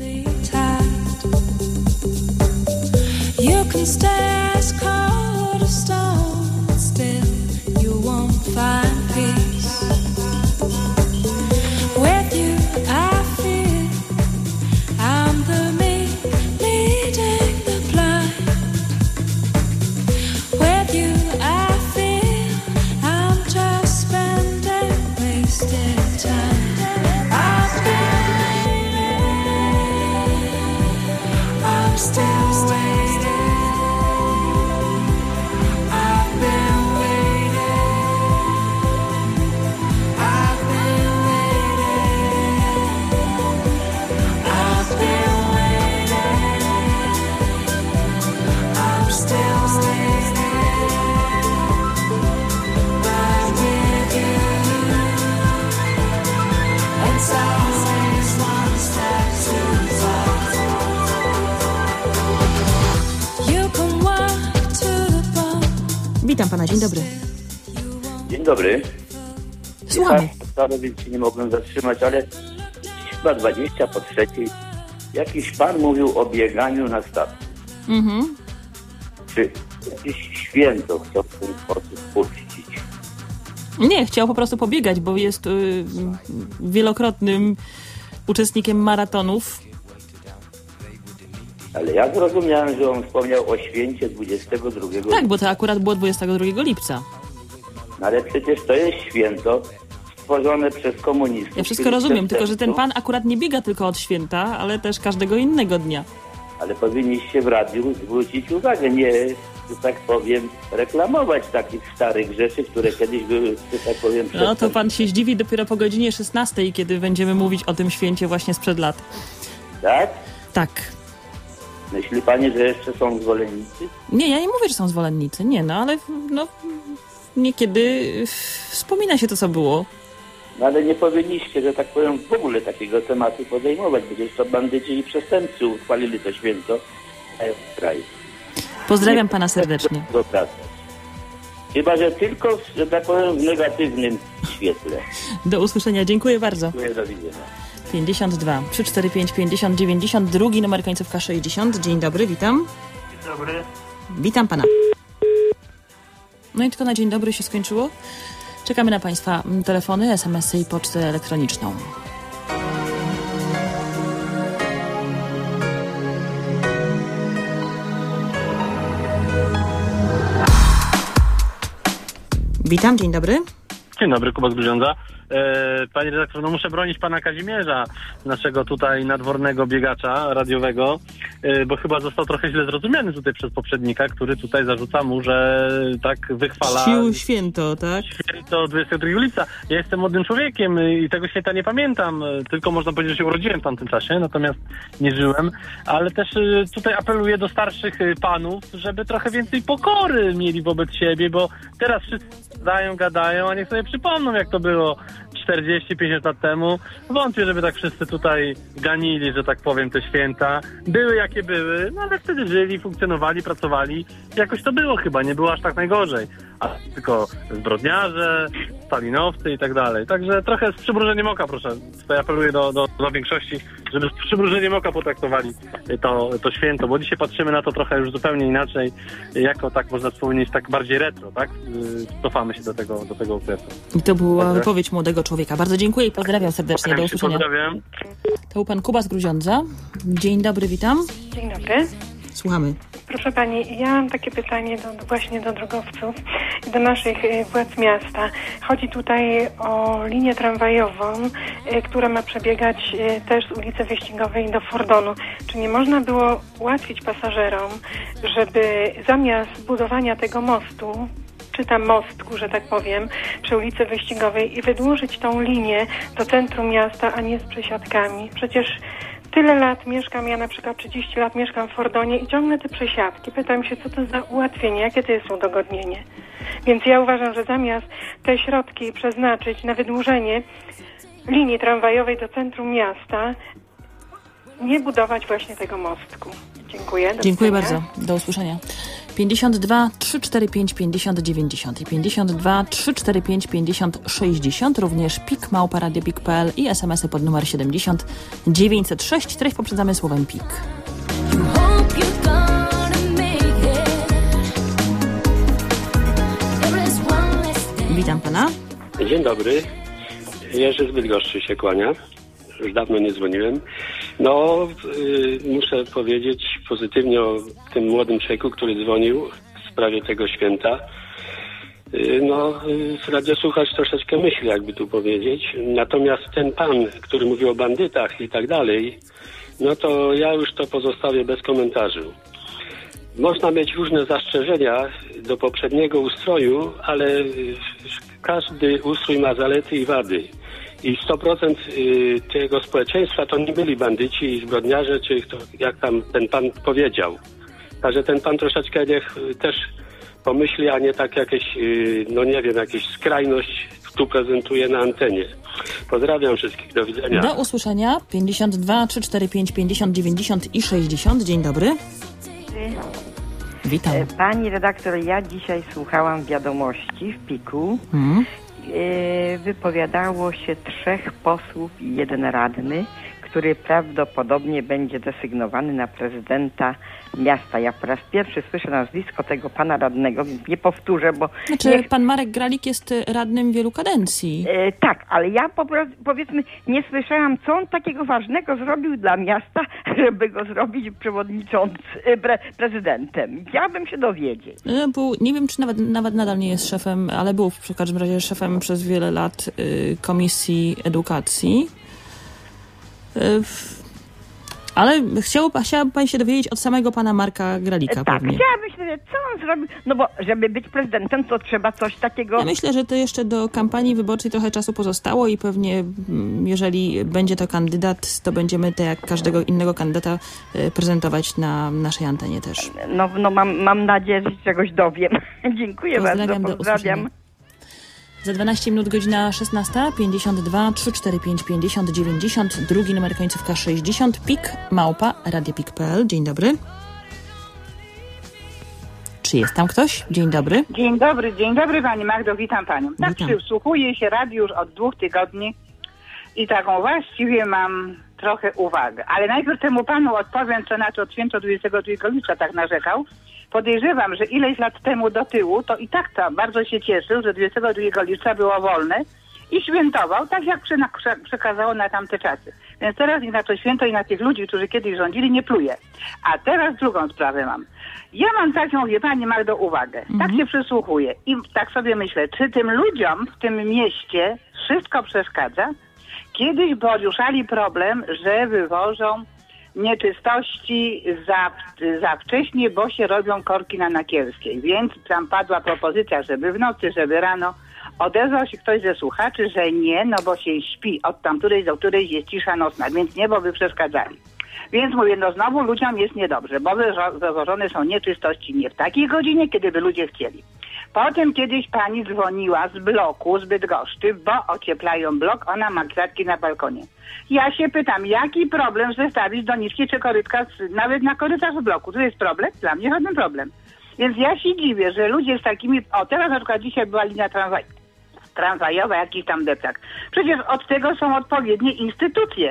You can stay as cold as stone, still you won't find peace. With you I feel I'm the me leading the blind. With you I feel I'm just spending wasted time. I've been waiting, I'm still waiting. I've been Witam pana, dzień dobry. Dzień dobry. Słuchamy. Ja więc się nie mogłem zatrzymać, ale chyba dwadzieścia po trzeciej jakiś pan mówił o bieganiu na statku. Mhm. Czy jakieś święto chciał w ten sposób uczcić? Nie, chciał po prostu pobiegać, bo jest y, wielokrotnym uczestnikiem maratonów. Ale ja zrozumiałem, że on wspomniał o święcie dwudziestego drugiego Tak, bo to akurat było dwudziestego drugiego lipca. No ale przecież to jest święto stworzone przez komunistów. Ja wszystko rozumiem, tylko że ten pan akurat nie biega tylko od święta, ale też każdego innego dnia. Ale powinniście w radiu zwrócić uwagę, nie, że tak powiem, reklamować takich starych rzeczy, które kiedyś były, że tak powiem... No to pan się zdziwi dopiero po godzinie szesnastej, kiedy będziemy mówić o tym święcie właśnie sprzed lat. Tak? Tak. Myśli pani, że jeszcze są zwolennicy? Nie, ja nie mówię, że są zwolennicy, nie, no ale no, niekiedy wspomina się to, co było. No ale nie powinniście, że tak powiem, w ogóle takiego tematu podejmować, bo to bandyci i przestępcy uchwalili to święto w kraju. Pozdrawiam nie pana serdecznie. Chyba, że tylko, że tak powiem, w negatywnym świetle. Do usłyszenia, dziękuję bardzo. Dziękuję, do widzenia. pięćdziesiąt dwa trzysta czterdzieści pięć pięćdziesiąt dziewięćdziesiąt, drugi numer końcówka sześćdziesiąt. Dzień dobry, witam. Dzień dobry. Witam pana. No i tylko na dzień dobry się skończyło. Czekamy na państwa telefony, es em esy i pocztę elektroniczną. Witam, dzień dobry. Dzień dobry, Kuba z Grudziądza. E, panie redaktor, no muszę bronić pana Kazimierza, naszego tutaj nadwornego biegacza radiowego, e, bo chyba został trochę źle zrozumiany tutaj przez poprzednika, który tutaj zarzuca mu, że tak wychwala... Sił święto, tak? Święto dwudziestego drugiego lipca. Ja jestem młodym człowiekiem i tego święta nie pamiętam, tylko można powiedzieć, że się urodziłem w tamtym czasie, natomiast nie żyłem, ale też tutaj apeluję do starszych panów, żeby trochę więcej pokory mieli wobec siebie, bo teraz wszyscy Gadają, gadają, a niech sobie przypomną, jak to było czterdzieści pięćdziesiąt lat temu. Wątpię, żeby tak wszyscy tutaj ganili, że tak powiem, te święta. Były jakie były, no ale wtedy żyli, funkcjonowali, pracowali. Jakoś to było chyba, nie było aż tak najgorzej. A tylko zbrodniarze, stalinowcy i tak dalej. Także trochę z przymrużeniem oka, proszę. Tutaj apeluję do, do, do większości, żeby z przymrużeniem oka potraktowali to, to święto, bo dzisiaj patrzymy na to trochę już zupełnie inaczej, jako tak można wspomnieć, tak bardziej retro, tak? Cofamy się do tego, do tego okresu. I to była Także... wypowiedź młodego człowieka. Bardzo dziękuję i pozdrawiam serdecznie. Do usłyszenia. Pozdrawiam. To był pan Kuba z Grudziądza. Dzień dobry, witam. Dzień dobry. Słuchamy. Proszę pani, ja mam takie pytanie do, właśnie do drogowców i do naszych y, władz miasta. Chodzi tutaj o linię tramwajową, y, która ma przebiegać y, też z ulicy Wyścigowej do Fordonu. Czy nie można było ułatwić pasażerom, żeby zamiast budowania tego mostu, czy tam mostku, że tak powiem, przy ulicy Wyścigowej i wydłużyć tą linię do centrum miasta, a nie z przesiadkami? Przecież tyle lat mieszkam, ja na przykład trzydzieści lat mieszkam w Fordonie i ciągnę te przesiadki. Pytam się, co to za ułatwienie, jakie to jest udogodnienie. Więc ja uważam, że zamiast te środki przeznaczyć na wydłużenie linii tramwajowej do centrum miasta, nie budować właśnie tego mostku. Dziękuję. Do Dziękuję widzenia. bardzo. Do usłyszenia. pięćdziesiąt dwa trzysta czterdzieści pięć pięćdziesiąt dziewięćdziesiąt i pięćdziesiąt dwa trzysta czterdzieści pięć pięćdziesiąt sześćdziesiąt, również pik małpa radio pik kropka p l i smsy pod numer siedemdziesiąt dziewięćset sześć. Treść poprzedzamy słowem pik. Witam pana. Dzień dobry. Jerzy z Bydgoszczy się kłania. Już dawno nie dzwoniłem. No, yy, muszę powiedzieć pozytywnie o tym młodym człowieku, który dzwonił w sprawie tego święta. Yy, no, yy, radiosłuchacz troszeczkę myśli, jakby tu powiedzieć. Natomiast ten pan, który mówił o bandytach i tak dalej, no to ja już to pozostawię bez komentarzu. Można mieć różne zastrzeżenia do poprzedniego ustroju, ale yy, każdy ustrój ma zalety i wady. I sto procent tego społeczeństwa to nie byli bandyci i zbrodniarze, czy to, jak tam ten pan powiedział. Także ten pan troszeczkę niech też pomyśli, a nie tak jakieś, no nie wiem, jakieś skrajność tu prezentuje na antenie. Pozdrawiam wszystkich, do widzenia. Do usłyszenia. pięćdziesiąt dwa trzysta czterdzieści pięć pięćdziesiąt dziewięćdziesiąt i sześćdziesiąt. Dzień dobry. Witam. Pani redaktor, ja dzisiaj słuchałam wiadomości w Piku. Hmm. Wypowiadało się trzech posłów i jeden radny, który prawdopodobnie będzie desygnowany na prezydenta miasta. Ja po raz pierwszy słyszę nazwisko tego pana radnego, więc nie powtórzę, bo... Znaczy, nie... pan Marek Gralik jest radnym wielu kadencji. E, tak, ale ja po prostu, powiedzmy, nie słyszałam, co on takiego ważnego zrobił dla miasta, żeby go zrobić przewodniczącym, pre, prezydentem. Chciałabym się dowiedzieć. Był, nie wiem, czy nawet, nawet nadal nie jest szefem, ale był w każdym razie szefem przez wiele lat y, Komisji Edukacji. Y, Ale chciał, chciałaby pani się dowiedzieć od samego pana Marka Gralika. Tak, pewnie. chciałabym się dowiedzieć, co on zrobił. No bo żeby być prezydentem, to trzeba coś takiego... Ja myślę, że to jeszcze do kampanii wyborczej trochę czasu pozostało i pewnie jeżeli będzie to kandydat, to będziemy tak jak każdego innego kandydata prezentować na naszej antenie też. No, no mam, mam nadzieję, że się czegoś dowiem. Dziękuję pozdrawiam, bardzo, pozdrawiam. Za dwanaście minut godzina szesnasta, pięćdziesiąt dwa trzysta czterdzieści pięć pięćdziesiąt dziewięćdziesiąt, drugi numer końcówka sześćdziesiąt, pik małpa radio pik kropka p l. Dzień dobry. Czy jest tam ktoś? Dzień dobry. Dzień dobry, dzień dobry pani Magdo, witam panią. Tak Witam. przysłuchuję się radiu już od dwóch tygodni i taką właściwie mam trochę uwagę. Ale najpierw temu panu odpowiem, co na to od święto dwudziestego drugiego lipca tak narzekał. Podejrzewam, że ileś lat temu do tyłu, to i tak to bardzo się cieszył, że dwudziestego drugiego lipca było wolne i świętował, tak jak przekazało na tamte czasy. Więc teraz i na to święto, i na tych ludzi, którzy kiedyś rządzili, nie pluje. A teraz drugą sprawę mam. Ja mam taką, wie pani Magdo, uwagę. Mhm. Tak się przysłuchuję i tak sobie myślę, czy tym ludziom w tym mieście wszystko przeszkadza? Kiedyś poruszali problem, że wywożą nieczystości za, za wcześnie, bo się robią korki na Nakierskiej. Więc tam padła propozycja, żeby w nocy, żeby rano. Odezwał się ktoś ze słuchaczy, że nie, no bo się śpi od tam którejś do którejś jest cisza nocna, więc nie, bo by przeszkadzali. Więc mówię, no znowu ludziom jest niedobrze, bo wywożone są nieczystości nie w takiej godzinie, kiedy by ludzie chcieli. Potem kiedyś pani dzwoniła z bloku, z Bydgoszczy, bo ocieplają blok, ona ma kwiatki na balkonie. Ja się pytam, jaki problem zestawić doniczki czy korytka z, nawet na korytarz w bloku? To jest problem? Dla mnie żaden problem. Więc ja się dziwię, że ludzie z takimi... O, teraz na przykład dzisiaj była linia tramwaj, tramwajowa, jakiś tam deptak. Przecież od tego są odpowiednie instytucje.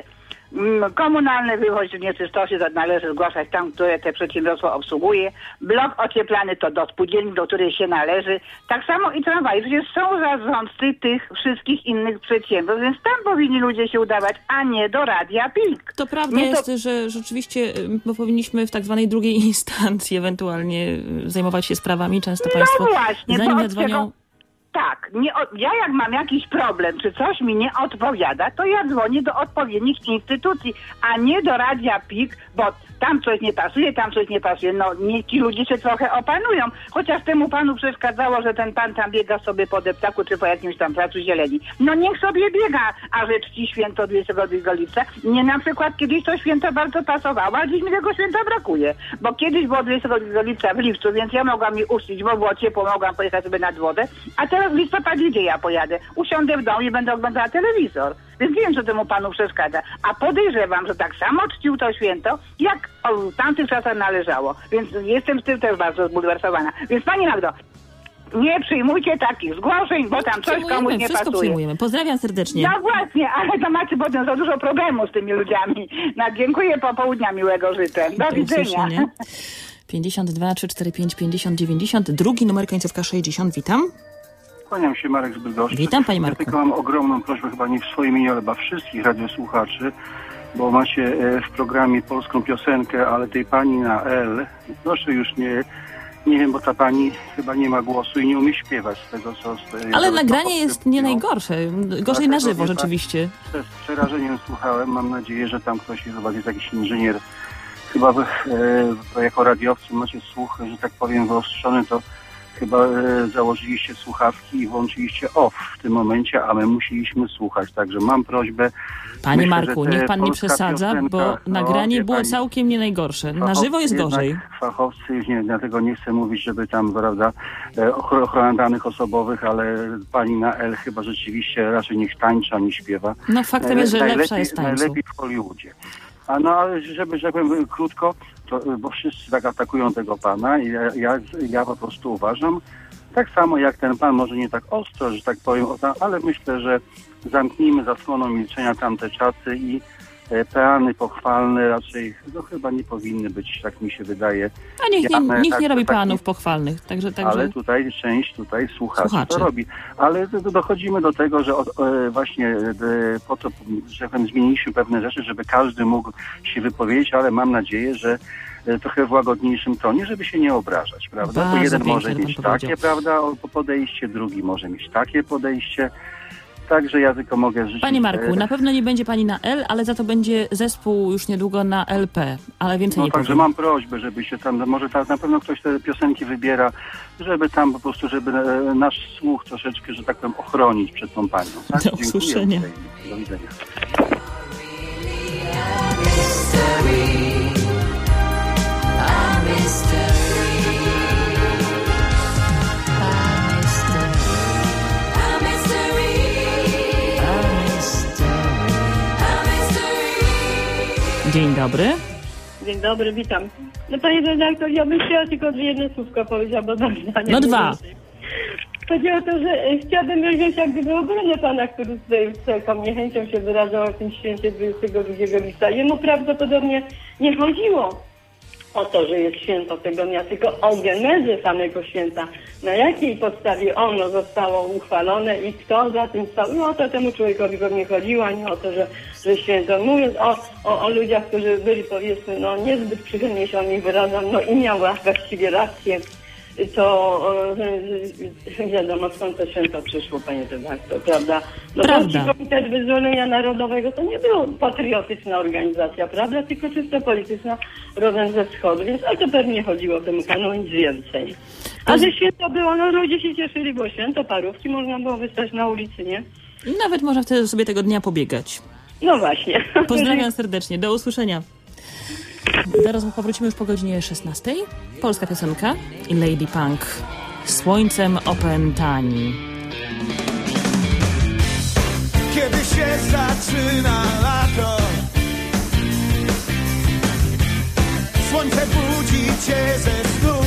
Komunalne wywoźnie nieczystości należy zgłaszać tam, które te przedsiębiorstwo obsługuje. Blok ocieplany to do spółdzielni, do której się należy. Tak samo i tramwaje. Przecież są zarządcy tych wszystkich innych przedsiębiorstw, więc tam powinni ludzie się udawać, a nie do Radia Pik. To prawda Nie jest, to... że rzeczywiście bo powinniśmy w tak zwanej drugiej instancji ewentualnie zajmować się sprawami. Często państwo no właśnie, zanim bo zadzwonią... Tego... Tak, nie, ja jak mam jakiś problem, czy coś mi nie odpowiada, to ja dzwonię do odpowiednich instytucji, a nie do Radia Pik, bo tam coś nie pasuje, tam coś nie pasuje. No niech ci ludzie się trochę opanują, chociaż temu panu przeszkadzało, że ten pan tam biega sobie po deptaku, czy po jakimś tam placu zieleni. No niech sobie biega, a że czci święto dwudziestego drugiego lipca. Nie, na przykład kiedyś to święto bardzo pasowało, a dziś mi tego święta brakuje, bo kiedyś było dwudziestego drugiego lipca w lipcu, więc ja mogłam mi uczcić, bo było ciepło, mogłam pojechać sobie nad wodę, a teraz w listopadzie gdzie ja pojadę? Usiądę w domu i będę oglądała telewizor. Więc nie wiem, co temu panu przeszkadza. A podejrzewam, że tak samo czcił to święto, jak w tamtych czasach należało. Więc jestem z tym też bardzo zbulwersowana. Więc pani Magdo, nie przyjmujcie takich zgłoszeń, bo tam coś komuś nie wszystko pasuje. Przyjmujemy. Pozdrawiam serdecznie. No właśnie, ale to macie potem za dużo problemu z tymi ludźmi. No, dziękuję, popołudnia miłego życzę. Do, Do widzenia. Usłyszenia. pięćdziesiąt dwa trzy cztery pięć pięćdziesiąt dziewięćdziesiąt. Drugi numer końcówka sześćdziesiąt. Witam. Kłaniam się, Marek z Bydgoszczy. Witam, panie Marku. Ja tylko mam ogromną prośbę, chyba nie w swoim imieniu, ale chyba wszystkich radiosłuchaczy, bo macie w programie polską piosenkę, ale tej pani na L, proszę już nie, nie wiem, bo ta pani chyba nie ma głosu i nie umie śpiewać z tego, co... Z, ale nagranie jest nie najgorsze, gorzej na żywo rzeczywiście. Z przerażeniem słuchałem, mam nadzieję, że tam ktoś jest, chyba jest jakiś inżynier, chyba wy, e, jako radiowcy macie słuch, że tak powiem, wyostrzony, to chyba e, założyliście słuchawki i włączyliście off w tym momencie, a my musieliśmy słuchać. Także mam prośbę. Panie Myślę, Marku, niech pan nie przesadza, piosenka, bo nagranie no, było pani, było całkiem nie najgorsze. Na żywo jest gorzej. Fachowcy, już nie, dlatego nie chcę mówić, żeby tam, prawda, ochrona danych osobowych, ale pani na L chyba rzeczywiście raczej niech tańcza, nie śpiewa. No faktem jest, że lepsza jest tańcu. Najlepiej w Hollywoodzie. A no, ale żeby, że powiem krótko, to, bo wszyscy tak atakują tego pana i ja, ja, ja po prostu uważam, tak samo jak ten pan, może nie tak ostro, że tak powiem, ale myślę, że zamknijmy zasłoną milczenia tamte czasy i e, peany pochwalne raczej no chyba nie powinny być, tak mi się wydaje. A niech nie, ja, nikt tak, nie robi tak, peanów pochwalnych. Także, także... Ale tutaj część tutaj słuchaczy, słuchaczy to robi. Ale to, to dochodzimy do tego, że o, e, właśnie e, po to, że tak powiem, zmieniliśmy pewne rzeczy, żeby każdy mógł się wypowiedzieć, ale mam nadzieję, że e, trochę w łagodniejszym tonie, żeby się nie obrażać, prawda? Bardzo Bo jeden może pięknie, mieć takie, prawda, podejście, drugi może mieć takie podejście. Także ja tylko mogę życzyć... Panie Marku, na pewno nie będzie pani na L, ale za to będzie zespół już niedługo na L P, ale więcej no nie tak, powiem. że mam prośbę, żebyście tam, może ta, na pewno ktoś te piosenki wybiera, żeby tam po prostu, żeby nasz słuch troszeczkę, że tak powiem, ochronić przed tą panią. Tak? Do usłyszenia. Do widzenia. Dzień dobry. Dzień dobry, witam. No panie redaktor, ja bym chciała tylko jedno słówko powiedzieć, bo dwa zdania. No dwa. Chodzi o to, że chciałabym wziąć jak gdyby obronę pana, który tutaj z taką niechęcią się wyrażał o tym święcie dwudziestego drugiego lipca. Jemu prawdopodobnie nie chodziło o to, że jest święto tego dnia, tylko o genezę samego święta. Na jakiej podstawie ono zostało uchwalone i kto za tym stał. No o to temu człowiekowi pewnie chodziło, a nie o to, że, że święto. Mówiąc o, o, o ludziach, którzy byli, powiedzmy, no niezbyt przychylnie się o nich wyrażam, no i miał właściwie rację, to e, wiadomo skąd to święto przyszło, panie redaktor, prawda? No Polski Komitet Wyzwolenia Narodowego to nie była patriotyczna organizacja, prawda? Tylko czysto polityczna, rodem ze wschodu, więc o to pewnie chodziło temu panu, nic więcej. A że święto było, no ludzie się cieszyli, bo święto, parówki można było wystać na ulicy, nie? Nawet można wtedy sobie tego dnia pobiegać. No właśnie. Pozdrawiam serdecznie, do usłyszenia. Do rozmów powrócimy już po godzinie szesnastej. Polska piosenka i Lady Punk. Słońcem opętani. Kiedy się zaczyna lato, słońce budzi cię ze snu.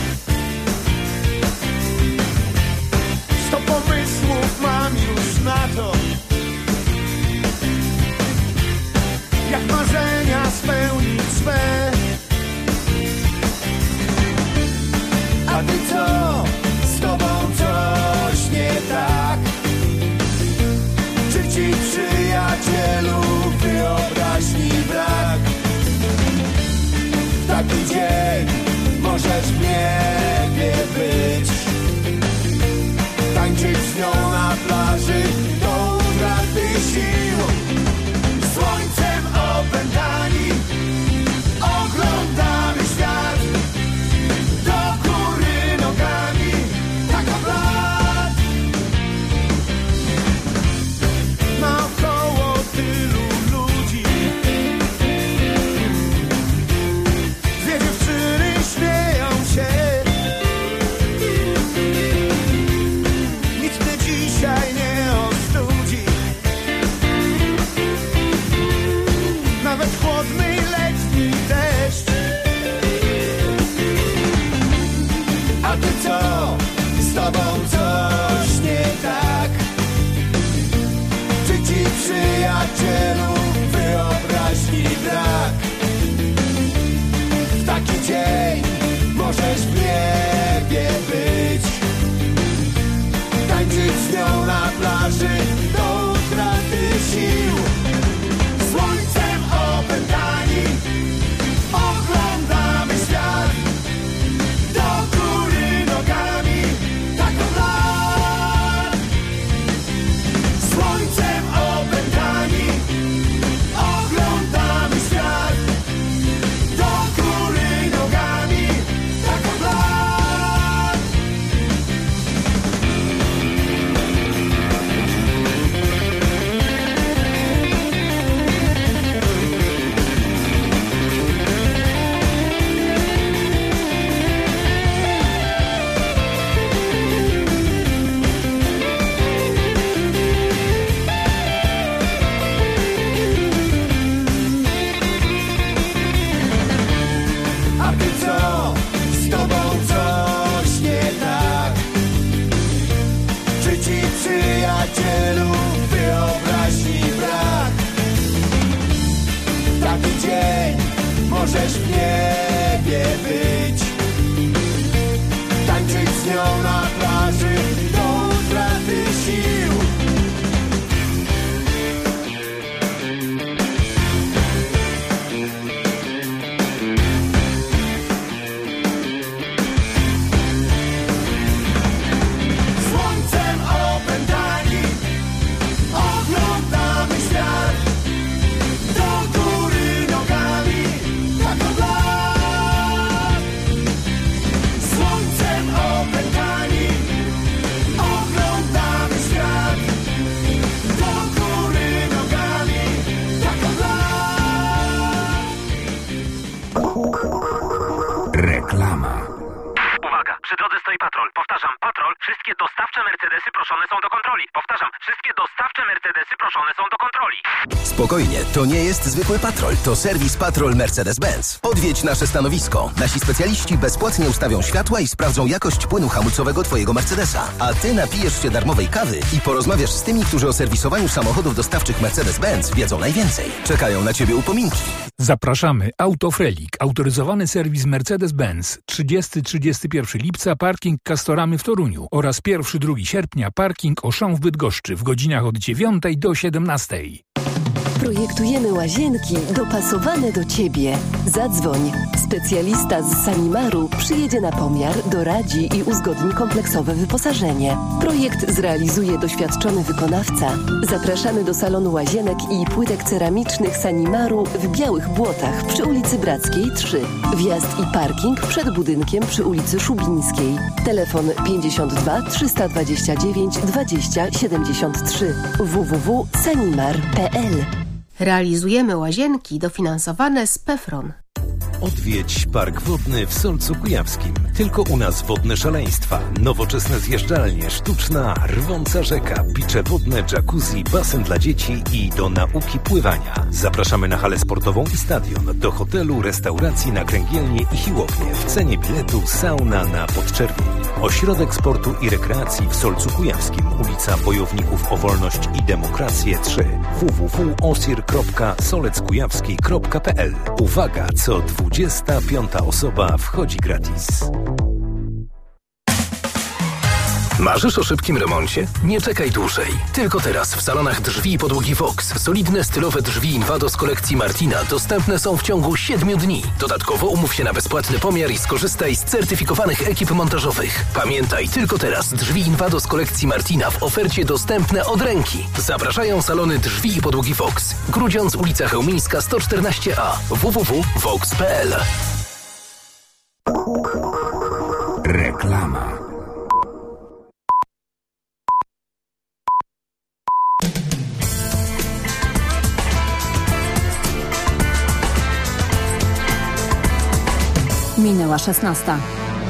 Sto pomysłów mam już na to, jak marzenia spełnić swe. A ty co? Z tobą coś nie tak? Czy ci, przyjacielu, wyobraźni brak? W taki dzień możesz w niebie być, tańczyć z nią na plaży do utraty sił. Słońcem opętani oglądamy świat, do góry nogami, tak od lat. Naokoło tylu ludzi, dwie dziewczyny śmieją się. Nic mnie dzisiaj nie ostudzi, nawet chłodny letni deszcz. A ty co? Z tobą coś nie tak? Czy ci, przyjacielu, wyobraźni brak? W taki dzień możesz w niebie być, tańczyć z nią na plaży do utraty sił. Słońcem opętani oglądamy świat, do góry nogami, tak od lat. Słońcem opętani oglądamy świat, do góry nogami, tak od lat. A ty co? Z tobą coś nie tak? Czy ci, przyjacielu, wyobraźni brak? W taki dzień możesz w niebie być, tańczyć z nią na plaży do utraty sił. Słońcem opętani oglądamy świat, do góry nogami, tak od lat. Słońcem opętani oglądamy świat, do góry nogami, tak od lat. Reklama. Uwaga, przy drodze stoi patrol. Powtarzam, patrol. Wszystkie dostawcze Mercedesy proszone są do kontroli. Powtarzam, wszystkie dostawcze Mercedesy proszone są do kontroli. Spokojnie, to nie jest zwykły patrol, to serwis Patrol Mercedes-Benz. Odwiedź nasze stanowisko. Nasi specjaliści bezpłatnie ustawią światła i sprawdzą jakość płynu hamulcowego twojego Mercedesa. A ty napijesz się darmowej kawy i porozmawiasz z tymi, którzy o serwisowaniu samochodów dostawczych Mercedes-Benz wiedzą najwięcej. Czekają na ciebie upominki. Zapraszamy. Autofrelik, autoryzowany serwis Mercedes-Benz. trzydziestego do trzydziestego pierwszego lipca parking Castoramy w Toruniu oraz pierwszego do drugiego sierpnia parking Auchan w Bydgoszczy w godzinach od dziewiątej do siedemnastej. Projektujemy łazienki dopasowane do Ciebie. Zadzwoń. Specjalista z Sanimaru przyjedzie na pomiar, doradzi i uzgodni kompleksowe wyposażenie. Projekt zrealizuje doświadczony wykonawca. Zapraszamy do salonu łazienek i płytek ceramicznych Sanimaru w Białych Błotach przy ulicy Brackiej trzy. Wjazd i parking przed budynkiem przy ulicy Szubińskiej. Telefon pięćdziesiąt dwa trzysta dwadzieścia dziewięć dwadzieścia siedemdziesiąt trzy w w w kropka sanimar kropka p l. Realizujemy łazienki dofinansowane z PEFRON. Odwiedź Park Wodny w Solcu Kujawskim. Tylko u nas wodne szaleństwa, nowoczesne zjeżdżalnie, sztuczna, rwąca rzeka, bicze wodne, jacuzzi, basen dla dzieci i do nauki pływania. Zapraszamy na halę sportową i stadion, do hotelu, restauracji, na kręgielnię i siłownię. W cenie biletu sauna na Podczerwień. Ośrodek Sportu i Rekreacji w Solcu Kujawskim, ulica Bojowników o Wolność i Demokrację trzy, w w w kropka osir kropka soleckujawski kropka p l. Uwaga, co dwudziesta piąta osoba wchodzi gratis. Marzysz o szybkim remoncie? Nie czekaj dłużej. Tylko teraz w salonach drzwi i podłogi Vox solidne stylowe drzwi Invado z kolekcji Martina dostępne są w ciągu siedmiu dni. Dodatkowo umów się na bezpłatny pomiar i skorzystaj z certyfikowanych ekip montażowych. Pamiętaj, tylko teraz drzwi Invado z kolekcji Martina w ofercie dostępne od ręki. Zapraszają salony drzwi i podłogi Vox. Grudziądz, ulica Chełmińska sto czternaście a. w w w kropka vox kropka p l. Reklama. Minęła szesnasta.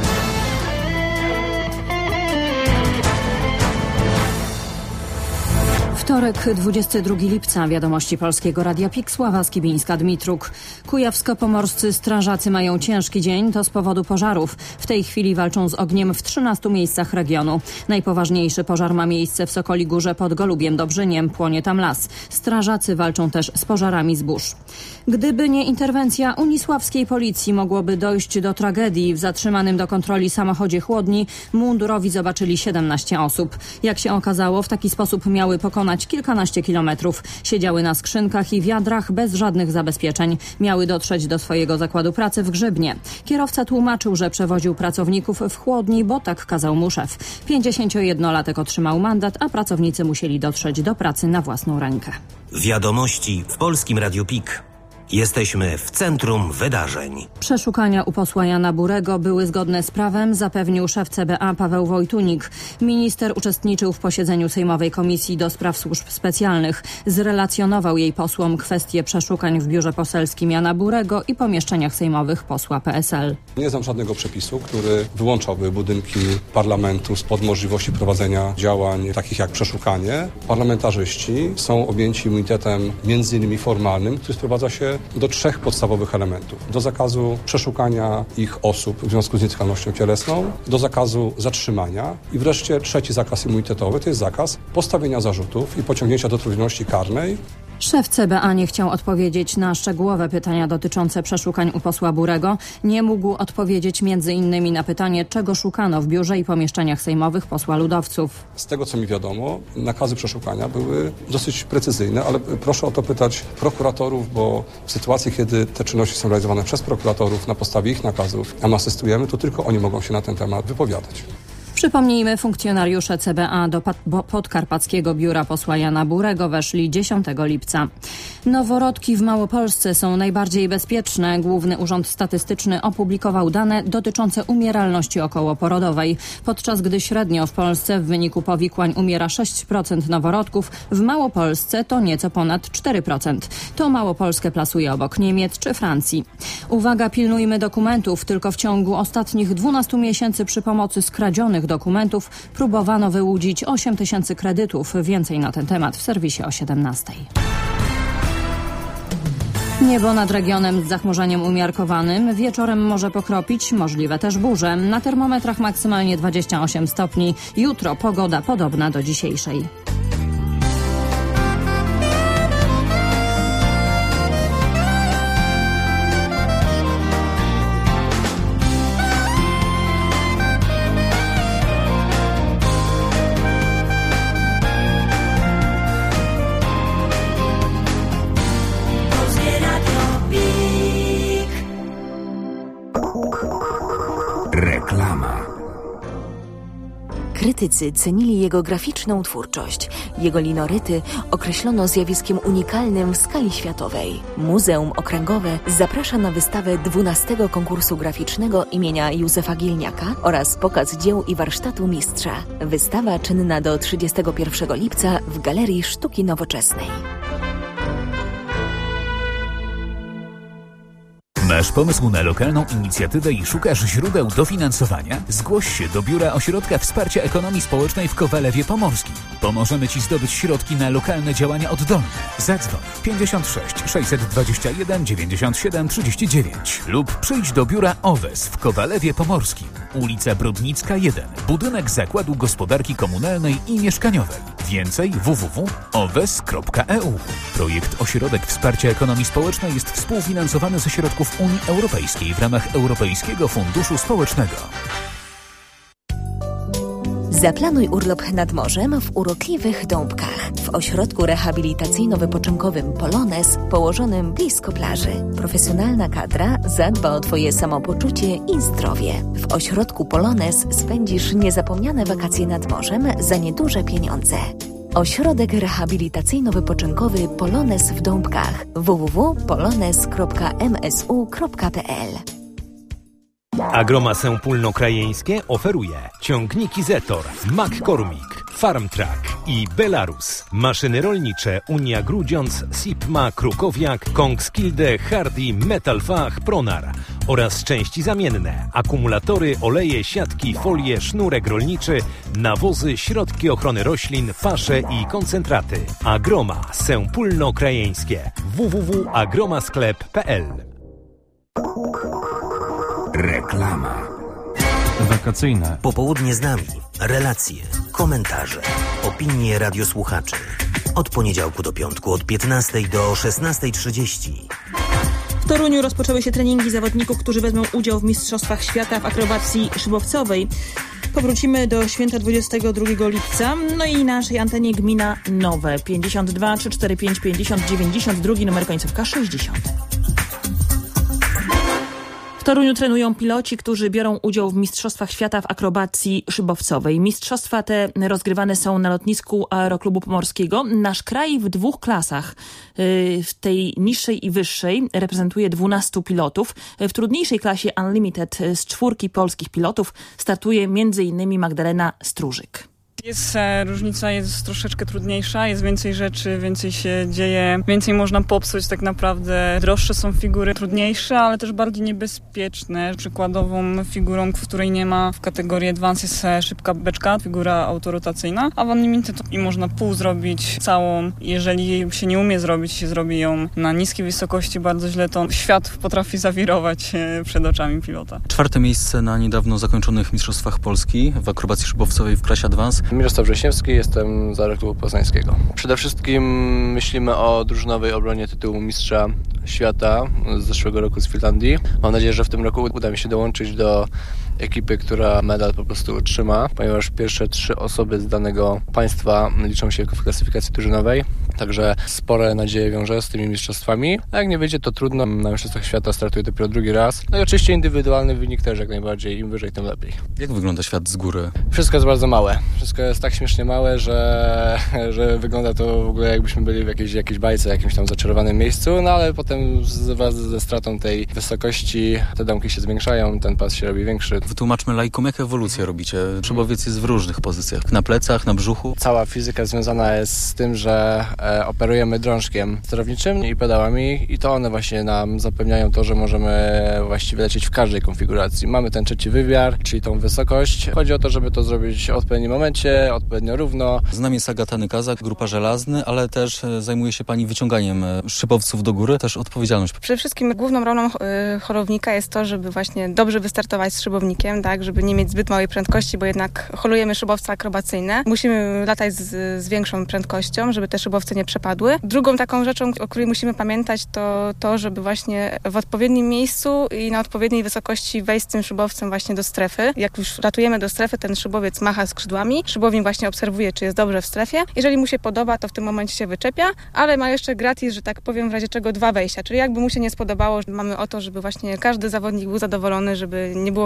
Wtorek, dwudziestego drugiego lipca. Wiadomości Polskiego Radia P I K. Sława Skibińska-Dmitruk. Kujawsko-pomorscy strażacy mają ciężki dzień. To z powodu pożarów. W tej chwili walczą z ogniem w trzynastu miejscach regionu. Najpoważniejszy pożar ma miejsce w Sokoli Górze pod Golubiem Dobrzyniem. Płonie tam las. Strażacy walczą też z pożarami zbóż. Gdyby nie interwencja unisławskiej policji, mogłoby dojść do tragedii. W zatrzymanym do kontroli samochodzie chłodni mundurowi zobaczyli siedemnaście osób. Jak się okazało, w taki sposób miały pokonać kilkanaście kilometrów. Siedziały na skrzynkach i wiadrach bez żadnych zabezpieczeń. Miały dotrzeć do swojego zakładu pracy w Grzybnie. Kierowca tłumaczył, że przewoził pracowników w chłodni, bo tak kazał mu szef. pięćdziesięciojednolatek otrzymał mandat, a pracownicy musieli dotrzeć do pracy na własną rękę. Wiadomości w Polskim Radiu P I K. Jesteśmy w centrum wydarzeń. Przeszukania u posła Jana Burego były zgodne z prawem, zapewnił szef C B A Paweł Wojtunik. Minister uczestniczył w posiedzeniu Sejmowej Komisji do Spraw Służb Specjalnych. Zrelacjonował jej posłom kwestie przeszukań w biurze poselskim Jana Burego i pomieszczeniach sejmowych posła P S L. Nie znam żadnego przepisu, który wyłączałby budynki parlamentu spod możliwości prowadzenia działań takich jak przeszukanie. Parlamentarzyści są objęci immunitetem między innymi formalnym, który sprowadza się do trzech podstawowych elementów. Do zakazu przeszukania ich osób w związku z nietykalnością cielesną, do zakazu zatrzymania i wreszcie trzeci zakaz immunitetowy to jest zakaz postawienia zarzutów i pociągnięcia do odpowiedzialności karnej. Szef C B A nie chciał odpowiedzieć na szczegółowe pytania dotyczące przeszukań u posła Burego. Nie mógł odpowiedzieć między innymi na pytanie, czego szukano w biurze i pomieszczeniach sejmowych posła ludowców. Z tego, co mi wiadomo, nakazy przeszukania były dosyć precyzyjne, ale proszę o to pytać prokuratorów, bo w sytuacji, kiedy te czynności są realizowane przez prokuratorów na podstawie ich nakazów, a my asystujemy, to tylko oni mogą się na ten temat wypowiadać. Przypomnijmy, funkcjonariusze C B A do podkarpackiego biura posła Jana Burego weszli dziesiątego lipca. Noworodki w Małopolsce są najbardziej bezpieczne. Główny Urząd Statystyczny opublikował dane dotyczące umieralności okołoporodowej. Podczas gdy średnio w Polsce w wyniku powikłań umiera sześć procent noworodków, w Małopolsce to nieco ponad cztery procent. To Małopolskę plasuje obok Niemiec czy Francji. Uwaga, pilnujmy dokumentów. Tylko w ciągu ostatnich dwunastu miesięcy przy pomocy skradzionych dokumentów próbowano wyłudzić osiem tysięcy kredytów. Więcej na ten temat w serwisie o siedemnastej. Niebo nad regionem z zachmurzeniem umiarkowanym. Wieczorem może pokropić, możliwe też burze. Na termometrach maksymalnie dwadzieścia osiem stopni. Jutro pogoda podobna do dzisiejszej. Reklama. Krytycy cenili jego graficzną twórczość. Jego linoryty określono zjawiskiem unikalnym w skali światowej. Muzeum Okręgowe zaprasza na wystawę dwunastego konkursu graficznego imienia Józefa Gielniaka oraz pokaz dzieł i warsztatu mistrza. Wystawa czynna do trzydziestego pierwszego lipca w Galerii Sztuki Nowoczesnej. Masz pomysł na lokalną inicjatywę i szukasz źródeł dofinansowania? Zgłoś się do Biura Ośrodka Wsparcia Ekonomii Społecznej w Kowalewie Pomorskim. Pomożemy Ci zdobyć środki na lokalne działania oddolne. Zadzwoń pięćdziesiąt sześć sześćset dwadzieścia jeden dziewięćdziesiąt siedem trzydzieści dziewięć lub przyjdź do biura O W E S w Kowalewie Pomorskim. Ulica Brodnicka jeden, budynek Zakładu Gospodarki Komunalnej i Mieszkaniowej. Więcej w w w kropka o w e s kropka e u. Projekt Ośrodek Wsparcia Ekonomii Społecznej jest współfinansowany ze środków Unii Europejskiej w ramach Europejskiego Funduszu Społecznego. Zaplanuj urlop nad morzem w urokliwych Dąbkach. W ośrodku rehabilitacyjno-wypoczynkowym Polones, położonym blisko plaży. Profesjonalna kadra zadba o Twoje samopoczucie i zdrowie. W ośrodku Polones spędzisz niezapomniane wakacje nad morzem za nieduże pieniądze. Ośrodek rehabilitacyjno-wypoczynkowy Polones w Dąbkach. w w w kropka polones kropka m s u kropka p l. Agroma Sępólno-Krajeńskie oferuje ciągniki Zetor, McCormick, Farmtrack i Belarus. Maszyny rolnicze Unia Grudziądz, Sipma, Krukowiak, Kongskilde, Hardy, Metalfach, Pronar oraz części zamienne, akumulatory, oleje, siatki, folie, sznurek rolniczy, nawozy, środki ochrony roślin, pasze i koncentraty. Agroma Sępólno-Krajeńskie. w w w kropka agromasklep kropka p l. Reklama. Wakacyjne. Popołudnie z nami. Relacje, komentarze, opinie radiosłuchaczy. Od poniedziałku do piątku od piętnastej do szesnastej trzydzieści. W Toruniu rozpoczęły się treningi zawodników, którzy wezmą udział w Mistrzostwach Świata w akrobacji szybowcowej. Powrócimy do święta dwudziestego drugiego lipca. No i naszej antenie gmina Nowe. pięćdziesiąt dwa trzysta czterdzieści pięć pięćdziesiąt dziewięćdziesiąt dwa, numer końcówka sześćdziesiąt. W Toruniu trenują piloci, którzy biorą udział w Mistrzostwach Świata w akrobacji szybowcowej. Mistrzostwa te rozgrywane są na lotnisku Aeroklubu Pomorskiego. Nasz kraj w dwóch klasach, w tej niższej i wyższej, reprezentuje dwunastu pilotów. W trudniejszej klasie Unlimited z czwórki polskich pilotów startuje między innymi Magdalena Stróżyk. Jest e, różnica, jest troszeczkę trudniejsza, jest więcej rzeczy, więcej się dzieje, więcej można popsuć tak naprawdę. Droższe są figury, trudniejsze, ale też bardziej niebezpieczne. Przykładową figurą, w której nie ma w kategorii Advance jest e, szybka beczka, figura autorotacyjna, a w Unlimited to i można pół zrobić całą. Jeżeli się nie umie zrobić, się zrobi ją na niskiej wysokości bardzo źle, to świat potrafi zawirować e, przed oczami pilota. Czwarte miejsce na niedawno zakończonych Mistrzostwach Polski w akrobacji szybowcowej w klasie Advance. Mirosław Wrześniewski, jestem z Aeroklubu Poznańskiego. Przede wszystkim myślimy o drużynowej obronie tytułu Mistrza Świata z zeszłego roku z Finlandii. Mam nadzieję, że w tym roku uda mi się dołączyć do ekipy, która medal po prostu utrzyma, ponieważ pierwsze trzy osoby z danego państwa liczą się w klasyfikacji drużynowej. Także spore nadzieje wiąże z tymi mistrzostwami. A jak nie wyjdzie, to trudno. Na Mistrzostwach Świata startuję dopiero drugi raz. No i oczywiście indywidualny wynik też jak najbardziej. Im wyżej, tym lepiej. Jak wygląda świat z góry? Wszystko jest bardzo małe. Wszystko jest tak śmiesznie małe, że, że wygląda to w ogóle jakbyśmy byli w jakiejś, jakiejś bajce, jakimś tam zaczarowanym miejscu. No ale potem wraz ze stratą tej wysokości te domki się zwiększają, ten pas się robi większy. Wytłumaczmy laikom, jak ewolucję robicie. Szybowiec jest w różnych pozycjach. Na plecach, na brzuchu. Cała fizyka związana jest z tym, że e, operujemy drążkiem sterowniczym i pedałami i to one właśnie nam zapewniają to, że możemy właściwie lecieć w każdej konfiguracji. Mamy ten trzeci wymiar, czyli tą wysokość. Chodzi o to, żeby to zrobić w odpowiednim momencie, odpowiednio równo. Z nami jest Agata Nykazak, Grupa Żelazny, ale też zajmuje się Pani wyciąganiem szybowców do góry. Też odpowiedzialność. Przede wszystkim główną rolą holownika jest to, żeby właśnie dobrze wystartować z szybownikiem, tak, żeby nie mieć zbyt małej prędkości, bo jednak holujemy szybowce akrobacyjne. Musimy latać z, z większą prędkością, żeby te szybowce nie przepadły. Drugą taką rzeczą, o której musimy pamiętać, to to, żeby właśnie w odpowiednim miejscu i na odpowiedniej wysokości wejść z tym szybowcem właśnie do strefy. Jak już latujemy do strefy, ten szybowiec macha skrzydłami. Szybownik właśnie obserwuje, czy jest dobrze w strefie. Jeżeli mu się podoba, to w tym momencie się wyczepia, ale ma jeszcze gratis, że tak powiem, w razie czego dwa wejścia. Czyli jakby mu się nie spodobało, mamy o to, żeby właśnie każdy zawodnik był zadowolony, żeby nie było właśnie później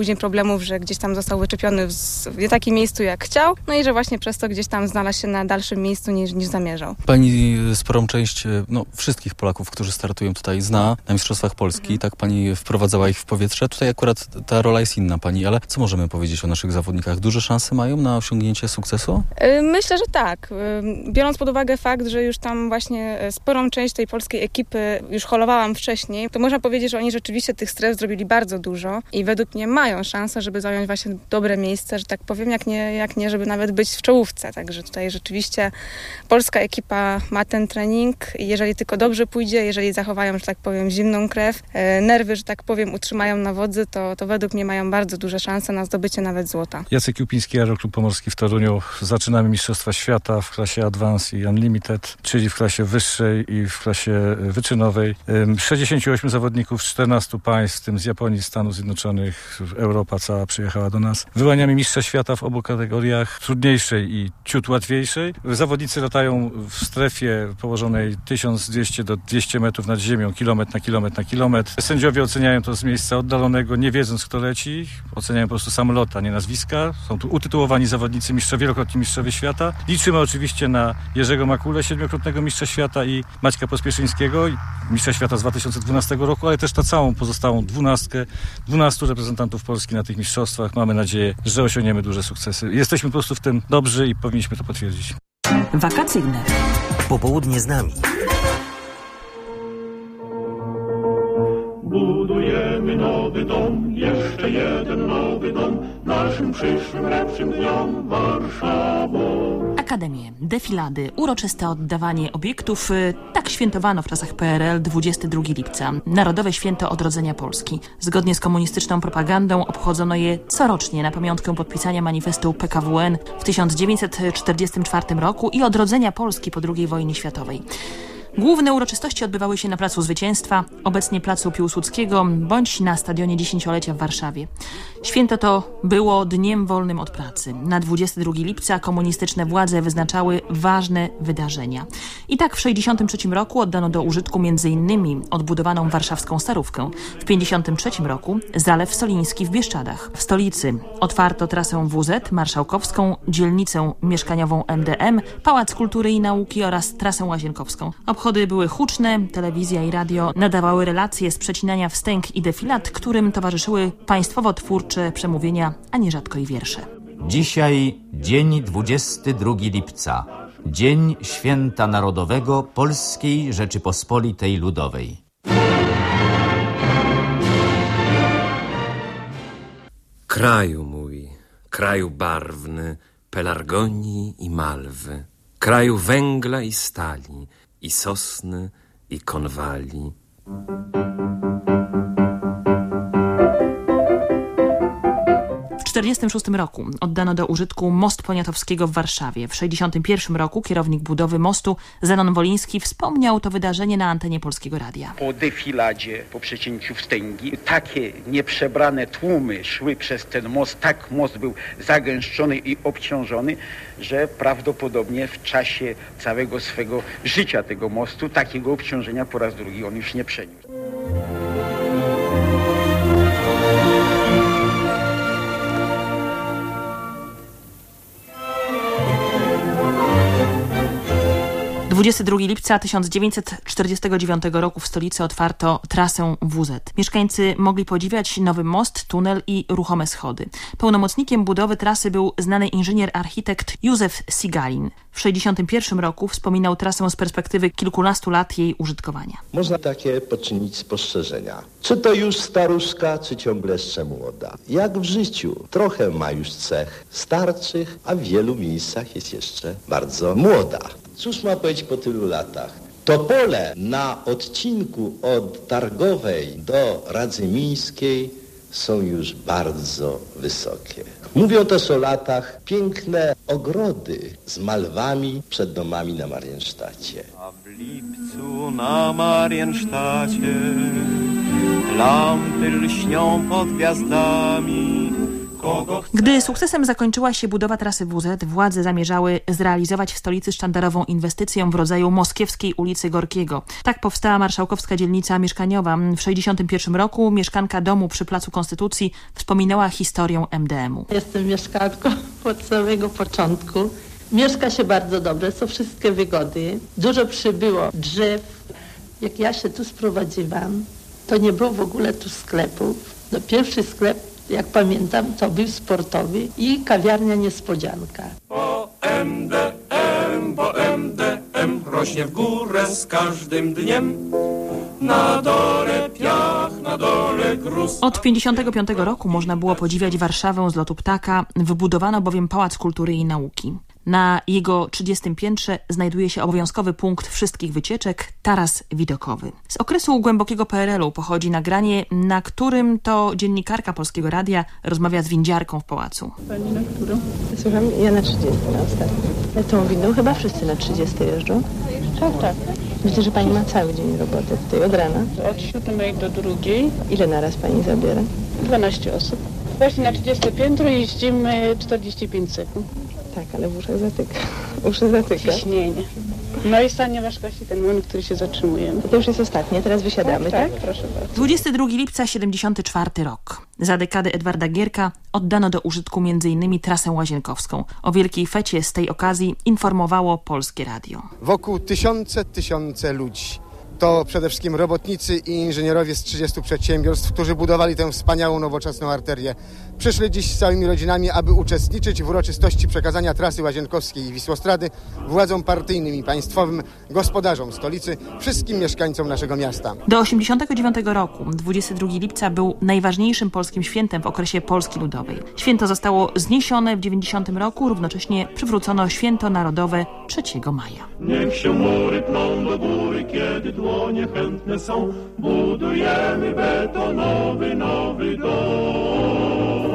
później problemów, że gdzieś tam został wyczepiony w, w nie takim miejscu jak chciał, no i że właśnie przez to gdzieś tam znalazł się na dalszym miejscu niż, niż zamierzał. Pani sporą część no, wszystkich Polaków, którzy startują tutaj, zna na Mistrzostwach Polski, mhm. tak pani wprowadzała ich w powietrze. Tutaj akurat ta rola jest inna pani, ale co możemy powiedzieć o naszych zawodnikach? Duże szanse mają na osiągnięcie sukcesu? Myślę, że tak. Biorąc pod uwagę fakt, że już tam właśnie sporą część tej polskiej ekipy już holowałam wcześniej, to można powiedzieć, że oni rzeczywiście tych stref zrobili bardzo dużo i według mnie mają szansę, żeby zająć właśnie dobre miejsce, że tak powiem, jak nie, jak nie żeby nawet być w czołówce. Także tutaj rzeczywiście polska ekipa ma ten trening i jeżeli tylko dobrze pójdzie, jeżeli zachowają, że tak powiem, zimną krew, nerwy, że tak powiem, utrzymają na wodzy, to, to według mnie mają bardzo duże szanse na zdobycie nawet złota. Jacek Jupiński, Aeroklub Pomorski w Toruniu. Zaczynamy Mistrzostwa Świata w klasie Advance i Unlimited, czyli w klasie wyższej i w klasie wyczynowej. sześćdziesięciu ośmiu zawodników z czternastu państw, w tym z Japonii, Stanów Zjednoczonych, Europa cała przyjechała do nas. Wyłaniamy mistrza świata w obu kategoriach, trudniejszej i ciut łatwiejszej. Zawodnicy latają w strefie położonej tysiąc dwieście do dwieście metrów nad ziemią, kilometr na kilometr na kilometr. Sędziowie oceniają to z miejsca oddalonego, nie wiedząc kto leci. Oceniają po prostu sam lot, a nie nazwiska. Są tu utytułowani zawodnicy, mistrze, wielokrotni mistrzowie świata. Liczymy oczywiście na Jerzego Makulę, siedmiokrotnego mistrza świata, i Maćka Pospieszyńskiego, mistrza świata z dwa tysiące dwunastego roku, ale też na całą pozostałą dwunastkę, dwunastu reprezentantów Polski na tych mistrzostwach. Mamy nadzieję, że osiągniemy duże sukcesy. Jesteśmy po prostu w tym dobrzy i powinniśmy to potwierdzić. Wakacyjne. Popołudnie z nami. Budujemy nowy dom, jeszcze jeden nowy dom, naszym przyszłym, lepszym dniom Warszawą. Akademie, defilady, uroczyste oddawanie obiektów. Tak świętowano w czasach P R L dwudziestego drugiego lipca. Narodowe Święto Odrodzenia Polski. Zgodnie z komunistyczną propagandą obchodzono je corocznie na pamiątkę podpisania manifestu P K W N w tysiąc dziewięćset czterdziestym czwartym roku i odrodzenia Polski po drugiej wojnie światowej. Główne uroczystości odbywały się na Placu Zwycięstwa, obecnie Placu Piłsudskiego, bądź na Stadionie Dziesięciolecia w Warszawie. Święto to było dniem wolnym od pracy. Na dwudziestego drugiego lipca komunistyczne władze wyznaczały ważne wydarzenia. I tak w sześćdziesiątym trzecim roku oddano do użytku między innymi odbudowaną warszawską Starówkę. W pięćdziesiątym trzecim roku Zalew Soliński w Bieszczadach. W stolicy otwarto trasę W Z marszałkowską, dzielnicę mieszkaniową M D M, Pałac Kultury i Nauki oraz trasę łazienkowską. Obchody były huczne, telewizja i radio nadawały relacje z przecinania wstęg i defilat, którym towarzyszyły państwowo-twórcze przemówienia, a nierzadko i wiersze. Dzisiaj dzień dwudziestego drugiego lipca, Dzień Święta Narodowego Polskiej Rzeczypospolitej Ludowej. Kraju mój, kraju barwny, pelargonii i malwy, kraju węgla i stali, i sosny, i konwali. W czterdziestym szóstym roku oddano do użytku most Poniatowskiego w Warszawie. W sześćdziesiątym pierwszym roku kierownik budowy mostu Zenon Woliński wspomniał to wydarzenie na antenie Polskiego Radia. Po defiladzie, po przecięciu wstęgi, takie nieprzebrane tłumy szły przez ten most. Tak most był zagęszczony i obciążony, że prawdopodobnie w czasie całego swego życia tego mostu takiego obciążenia po raz drugi on już nie przeniósł. dwudziestego drugiego lipca tysiąc dziewięćset czterdziestego dziewiątego roku w stolicy otwarto trasę W Z. Mieszkańcy mogli podziwiać nowy most, tunel i ruchome schody. Pełnomocnikiem budowy trasy był znany inżynier-architekt Józef Sigalin. W sześćdziesiątym pierwszym roku wspominał trasę z perspektywy kilkunastu lat jej użytkowania. Można takie poczynić spostrzeżenia. Czy to już staruszka, czy ciągle jeszcze młoda? Jak w życiu. Trochę ma już cech starczych, a w wielu miejscach jest jeszcze bardzo młoda. Cóż ma powiedzieć po tylu latach? Topole na odcinku od Targowej do Radzymińskiej są już bardzo wysokie. Mówią też o latach piękne ogrody z malwami przed domami na Mariensztacie. A w lipcu na Mariensztacie lampy lśnią pod gwiazdami, kogo chce. Gdy sukcesem zakończyła się budowa trasy W Z, władze zamierzały zrealizować w stolicy sztandarową inwestycję w rodzaju Moskiewskiej ulicy Gorkiego. Tak powstała marszałkowska dzielnica mieszkaniowa. W sześćdziesiątym pierwszym roku mieszkanka domu przy Placu Konstytucji wspominała historię M D M u. Jestem mieszkanką od samego początku. Mieszka się bardzo dobrze, są wszystkie wygody. Dużo przybyło drzew. Jak ja się tu sprowadziłam, to nie było w ogóle tu sklepów. No, pierwszy sklep, jak pamiętam, to był sportowy i kawiarnia Niespodzianka. Bo M D M, bo M D M rośnie w górę z każdym dniem. Na dole piach, na dole gruz. Od pięćdziesiątego piątego roku można było podziwiać Warszawę z lotu ptaka. Wybudowano bowiem Pałac Kultury i Nauki. Na jego trzydziestym piętrze znajduje się obowiązkowy punkt wszystkich wycieczek, taras widokowy. Z okresu głębokiego P R L u pochodzi nagranie, na którym to dziennikarka Polskiego Radia rozmawia z windziarką w pałacu. Pani na którą? Słucham, ja na trzydziestym na ostatnim. Tą windą chyba wszyscy na trzydziestym jeżdżą? Tak, tak. Myślę, że pani ma cały dzień roboty tutaj od rana. Od siódmej do drugiej. Ile naraz pani zabiera? dwanaście osób. Właśnie na trzydzieste piętro jeździmy czterdzieści pięć sekund. Tak, ale w uszach zatyka. Uszy zatyka. Ciśnienie. No i stanie ważkości ten moment, który się zatrzymujemy. To już jest ostatnie, teraz wysiadamy, tak? Tak, proszę bardzo. dwudziestego drugiego lipca siedemdziesiąty czwarty rok. Za dekady Edwarda Gierka oddano do użytku między innymi trasę łazienkowską. O wielkiej fecie z tej okazji informowało Polskie Radio. Wokół tysiące, tysiące ludzi. To przede wszystkim robotnicy i inżynierowie z trzydziestu przedsiębiorstw, którzy budowali tę wspaniałą, nowoczesną arterię. Przyszli dziś z całymi rodzinami, aby uczestniczyć w uroczystości przekazania trasy łazienkowskiej i Wisłostrady władzom partyjnym i państwowym, gospodarzom stolicy, wszystkim mieszkańcom naszego miasta. Do osiemdziesiątego dziewiątego roku, dwudziestego drugiego lipca, był najważniejszym polskim świętem w okresie Polski Ludowej. Święto zostało zniesione w dziewięćdziesiątym roku, równocześnie przywrócono święto narodowe trzeciego maja. Niech się mury pną do góry, kiedy dłonie chętne są. Budujemy betonowy nowy dom.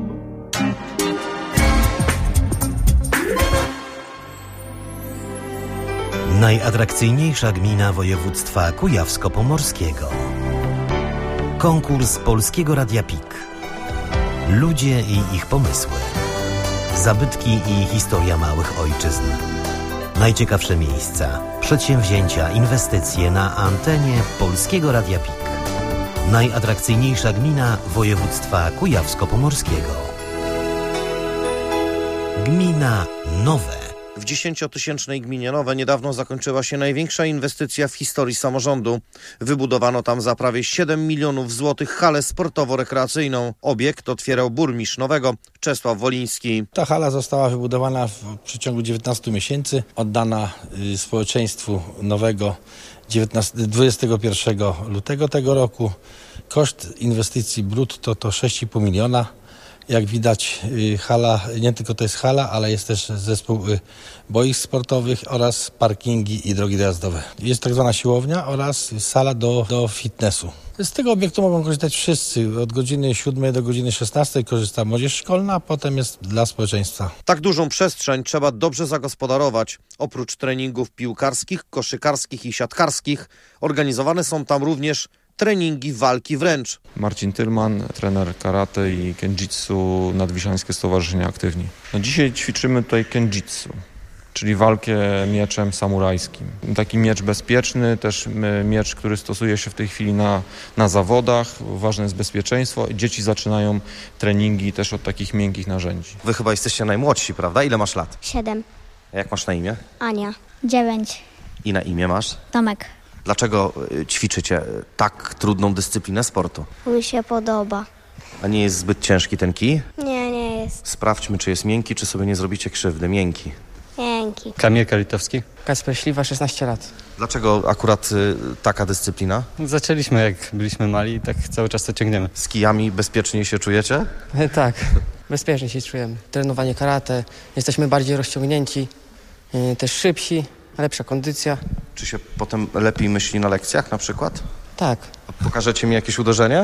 Najatrakcyjniejsza gmina województwa kujawsko-pomorskiego. Konkurs Polskiego Radia P I K. Ludzie i ich pomysły. Zabytki i historia małych ojczyzn. Najciekawsze miejsca, przedsięwzięcia, inwestycje na antenie Polskiego Radia P I K. Najatrakcyjniejsza gmina województwa kujawsko-pomorskiego. Gmina Nowe. W dziesięciotysięcznej gminie Nowe niedawno zakończyła się największa inwestycja w historii samorządu. Wybudowano tam za prawie siedem milionów złotych halę sportowo-rekreacyjną. Obiekt otwierał burmistrz Nowego, Czesław Woliński. Ta hala została wybudowana w przeciągu dziewiętnastu miesięcy, oddana y, społeczeństwu Nowego dwudziestego pierwszego lutego tego roku. Koszt inwestycji brutto to sześć i pół miliona. Jak widać, hala, nie tylko to jest hala, ale jest też zespół boisk sportowych oraz parkingi i drogi dojazdowe. Jest tak zwana siłownia oraz sala do, do fitnessu. Z tego obiektu mogą korzystać wszyscy. Od godziny siódmej do godziny szesnastej korzysta młodzież szkolna, a potem jest dla społeczeństwa. Tak dużą przestrzeń trzeba dobrze zagospodarować. Oprócz treningów piłkarskich, koszykarskich i siatkarskich organizowane są tam również treningi walki wręcz. Marcin Tylman, trener karate i kenjitsu Nadwiślańskie Stowarzyszenie Aktywni. No dzisiaj ćwiczymy tutaj kenjitsu, czyli walkę mieczem samurajskim. Taki miecz bezpieczny, też miecz, który stosuje się w tej chwili na, na zawodach. Ważne jest bezpieczeństwo. Dzieci zaczynają treningi też od takich miękkich narzędzi. Wy chyba jesteście najmłodsi, prawda? Ile masz lat? Siedem. A jak masz na imię? Ania. Dziewięć. I na imię masz? Tomek. Dlaczego ćwiczycie tak trudną dyscyplinę sportu? Mi się podoba. A nie jest zbyt ciężki ten kij? Nie, nie jest. Sprawdźmy, czy jest miękki, czy sobie nie zrobicie krzywdy. Miękki. Miękki. Kamil Kalitowski. Kasper Śliwa, szesnaście lat. Dlaczego akurat y, taka dyscyplina? Zaczęliśmy jak byliśmy mali i tak cały czas to ciągniemy. Z kijami bezpieczniej się czujecie? Tak, bezpiecznie się czujemy. Trenowanie karate, jesteśmy bardziej rozciągnięci, y, też szybsi, lepsza kondycja. Czy się potem lepiej myśli na lekcjach na przykład? Tak. A pokażecie mi jakieś uderzenie?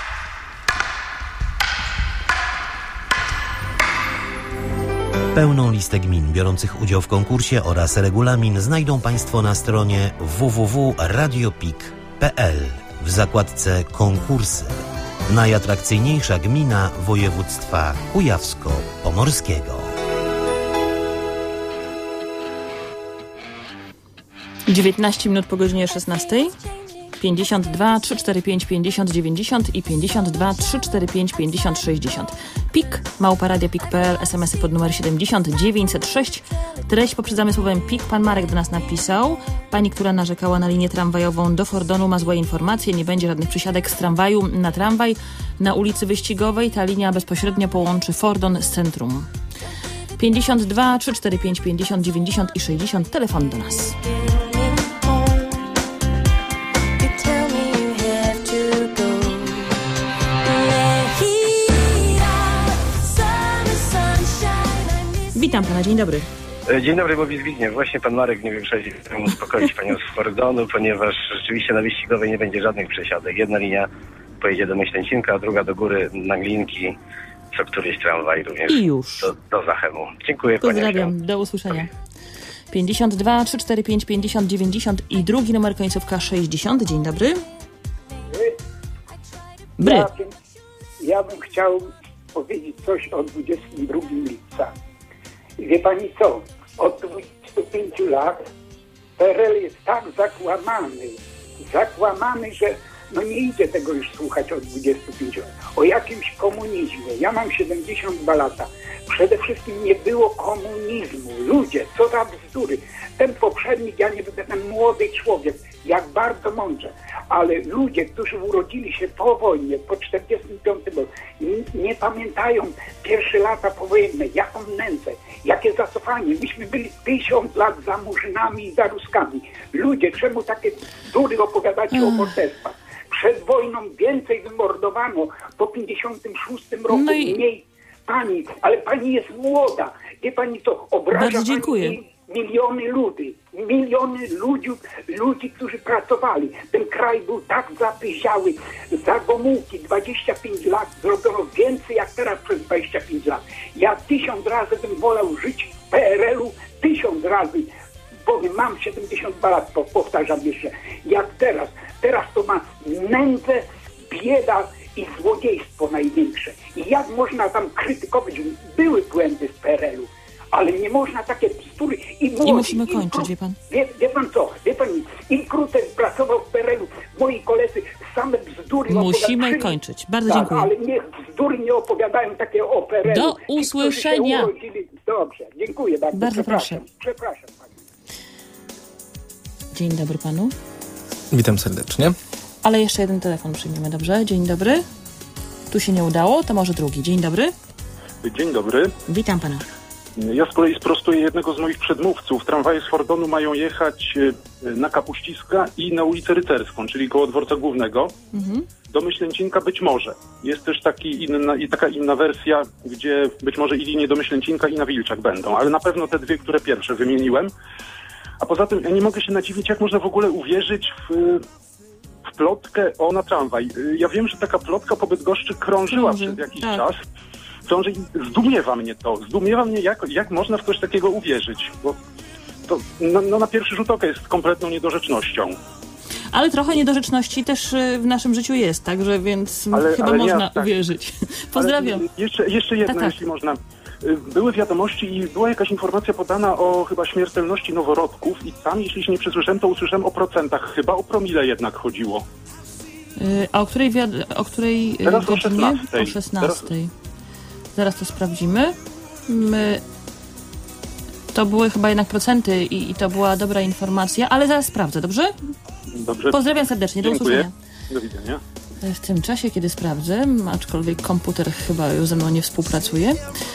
Pełną listę gmin biorących udział w konkursie oraz regulamin znajdą Państwo na stronie w w w kropka radiopik kropka p l w zakładce konkursy. Najatrakcyjniejsza gmina województwa kujawsko-pomorskiego. dziewiętnaście minut po godzinie szesnastej. pięćdziesiąt dwa trzysta czterdzieści pięć pięćdziesiąt dziewięćdziesiąt i pięćdziesiąt dwa trzysta czterdzieści pięć pięćdziesiąt sześćdziesiąt. Pik, małparadia pik kropka p l, smsy pod numer siedemdziesiąt dziewięćset sześć. Treść poprzedzamy słowem pik. Pan Marek do nas napisał. Pani, która narzekała na linię tramwajową do Fordonu, ma złe informacje. Nie będzie żadnych przysiadek z tramwaju na tramwaj. Na ulicy Wyścigowej ta linia bezpośrednio połączy Fordon z centrum. pięćdziesiąt dwa trzysta czterdzieści pięć pięćdziesiąt dziewięćdziesiąt i sześćdziesiąt. Telefon do nas. Witam pana, dzień dobry. Dzień dobry, Bobby Zbigniew. Właśnie pan Marek nie wyprzedził, chcę uspokoić panią z Fordonu, ponieważ rzeczywiście na Wyścigowej nie będzie żadnych przesiadek. Jedna linia pojedzie do Myślęcinka, a druga do góry na Glinki, co któryś tramwaj również I już. do, do Zachemu. Dziękuję. Pozdrawiam, do usłyszenia. pięćdziesiąt dwa trzysta czterdzieści pięć pięćdziesiąt dziewięćdziesiąt i drugi numer końcówka sześćdziesiąt. Dzień dobry. Bry. Ja bym, ja bym chciał powiedzieć coś o dwudziestego drugiego lipca. I wie pani co? Od dwudziestu pięciu lat P R L jest tak zakłamany, zakłamany, że no nie idzie tego już słuchać od dwudziestu pięciu lat. O jakimś komunizmie. Ja mam siedemdziesiąt dwa lata. Przede wszystkim nie było komunizmu. Ludzie, co za bzdury. Ten poprzednik, ja nie ten młody człowiek, jak bardzo mądrze, ale ludzie, którzy urodzili się po wojnie, po czterdziestym piątym roku, nie, nie pamiętają pierwsze lata powojenne, jaką nędzę, jakie zacofanie. Myśmy byli tysiąc lat za Murzynami i za Ruskami. Ludzie, czemu takie bzdury opowiadacie o morderstwach? Przed wojną więcej wymordowano, po pięćdziesiątym szóstym roku no i... mniej. Pani, ale pani jest młoda. Wie pani co, obraża Bardzo dziękuję. Pani miliony ludzi, miliony ludzi, ludzi, którzy pracowali. Ten kraj był tak zapyziały. Za Gomułki dwadzieścia pięć lat zrobiono więcej jak teraz przez dwadzieścia pięć lat. Ja tysiąc razy bym wolał żyć w P R L u, tysiąc razy, bo mam siedemdziesiąt dwa lat, powtarzam jeszcze, jak teraz. Teraz to ma nędzę, bieda i złodziejstwo największe. I jak można tam krytykować? Były błędy w P R L u, ale nie można takie bzdury. I, młodzi, I musimy im kończyć, kró... wie pan. Wie, wie pan co? Wie pani, im krócej pracował w P R L u, moi koledzy same bzdury Musimy opowiadają. kończyć. Bardzo tak, dziękuję. ale nie, bzdury nie opowiadają takie o P R L u. Do Ci, usłyszenia. którzy się urodzili... Dobrze, dziękuję bardzo. Bardzo przepraszam. proszę. Przepraszam pani. Dzień dobry panu. Witam serdecznie. Ale jeszcze jeden telefon przyjmiemy, dobrze? Dzień dobry. Tu się nie udało, to może drugi. Dzień dobry. Dzień dobry. Witam pana. Ja z kolei sprostuję jednego z moich przedmówców. Tramwaje z Fordonu mają jechać na Kapuściska i na ulicę Rycerską, czyli koło dworca głównego. Mhm. Do Myślęcinka być może. Jest też taki inna, i taka inna wersja, gdzie być może i linie do Myślęcinka i na Wilczak będą, ale na pewno te dwie, które pierwsze wymieniłem. A poza tym ja nie mogę się nadziwić, jak można w ogóle uwierzyć w, w plotkę o na tramwaj. Ja wiem, że taka plotka po Bydgoszczy krążyła Krąży, przez jakiś tak. czas. Krąży i zdumiewa mnie to. Zdumiewa mnie, jak, jak można w coś takiego uwierzyć. Bo to no, no na pierwszy rzut oka jest kompletną niedorzecznością. Ale trochę niedorzeczności też w naszym życiu jest, także więc ale, chyba ale można nie, tak. uwierzyć. Pozdrawiam. Ale jeszcze, jeszcze jedno, tak, tak. jeśli można. Były wiadomości i była jakaś informacja podana o chyba śmiertelności noworodków i tam, jeśli się nie przesłyszałem, to usłyszałem o procentach. Chyba o promile jednak chodziło. Yy, a o której, wiad- o której Teraz godzinie? o szesnastej. O szesnastej. Zaraz to sprawdzimy. My... To były chyba jednak procenty i, i to była dobra informacja, ale zaraz sprawdzę, dobrze? Dobrze. Pozdrawiam serdecznie, do Dziękuję. usłyszenia. Do widzenia. W tym czasie, kiedy sprawdzę, aczkolwiek komputer chyba już ze mną nie współpracuje,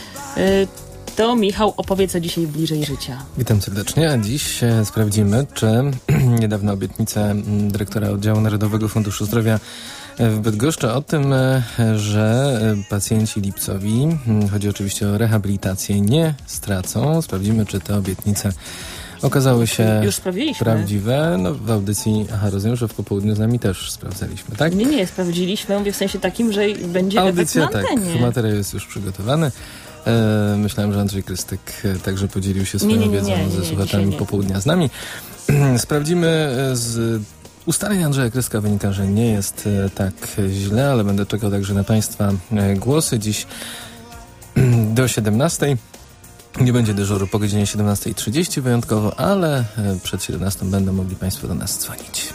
to Michał opowie, co dzisiaj bliżej życia. Witam serdecznie, a dziś sprawdzimy, czy niedawne obietnice dyrektora Oddziału Narodowego Funduszu Zdrowia w Bydgoszczy o tym, że pacjenci lipcowi, chodzi oczywiście o rehabilitację, nie stracą. Sprawdzimy, czy te obietnice okazały się Już sprawdziliśmy. prawdziwe. No w audycji, aha, rozumiem, że w popołudniu z nami też sprawdzaliśmy, tak? Nie, nie, sprawdziliśmy, mówię w sensie takim, że będzie audycja, efekt na tak, antenie. materiał jest już przygotowany. E, myślałem, że Andrzej Krystyk także podzielił się swoją nie, nie, nie, wiedzą nie, nie, ze słuchaczami nie. popołudnia z nami. Sprawdzimy z ustaleń Andrzeja Kreska wynika, że nie jest e, tak źle, ale będę czekał także na Państwa e, głosy. Dziś do siedemnastej. Nie będzie dyżuru po godzinie siedemnastej trzydzieści wyjątkowo, ale e, przed siedemnastą będą mogli Państwo do nas dzwonić.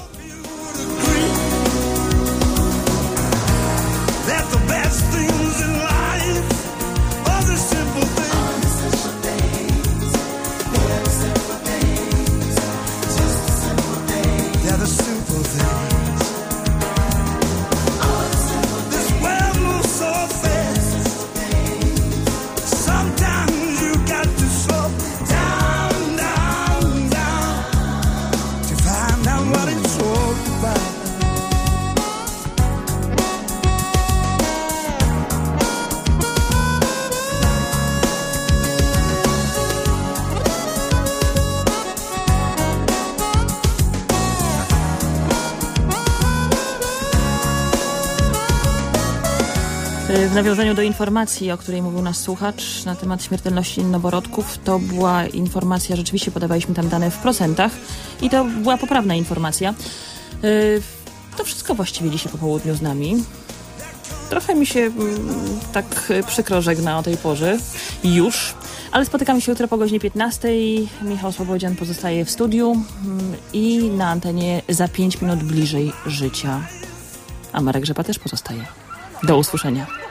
W nawiązaniu do informacji, o której mówił nasz słuchacz na temat śmiertelności noworodków, to była informacja, rzeczywiście podawaliśmy tam dane w procentach i to była poprawna informacja. To wszystko właściwie dzisiaj po południu z nami. Trochę mi się tak przykro żegna o tej porze już, ale spotykamy się jutro po godzinie piętnastej. Michał Słobodzian pozostaje w studiu i na antenie za pięć minut bliżej życia. A Marek Rzepa też pozostaje. Do usłyszenia.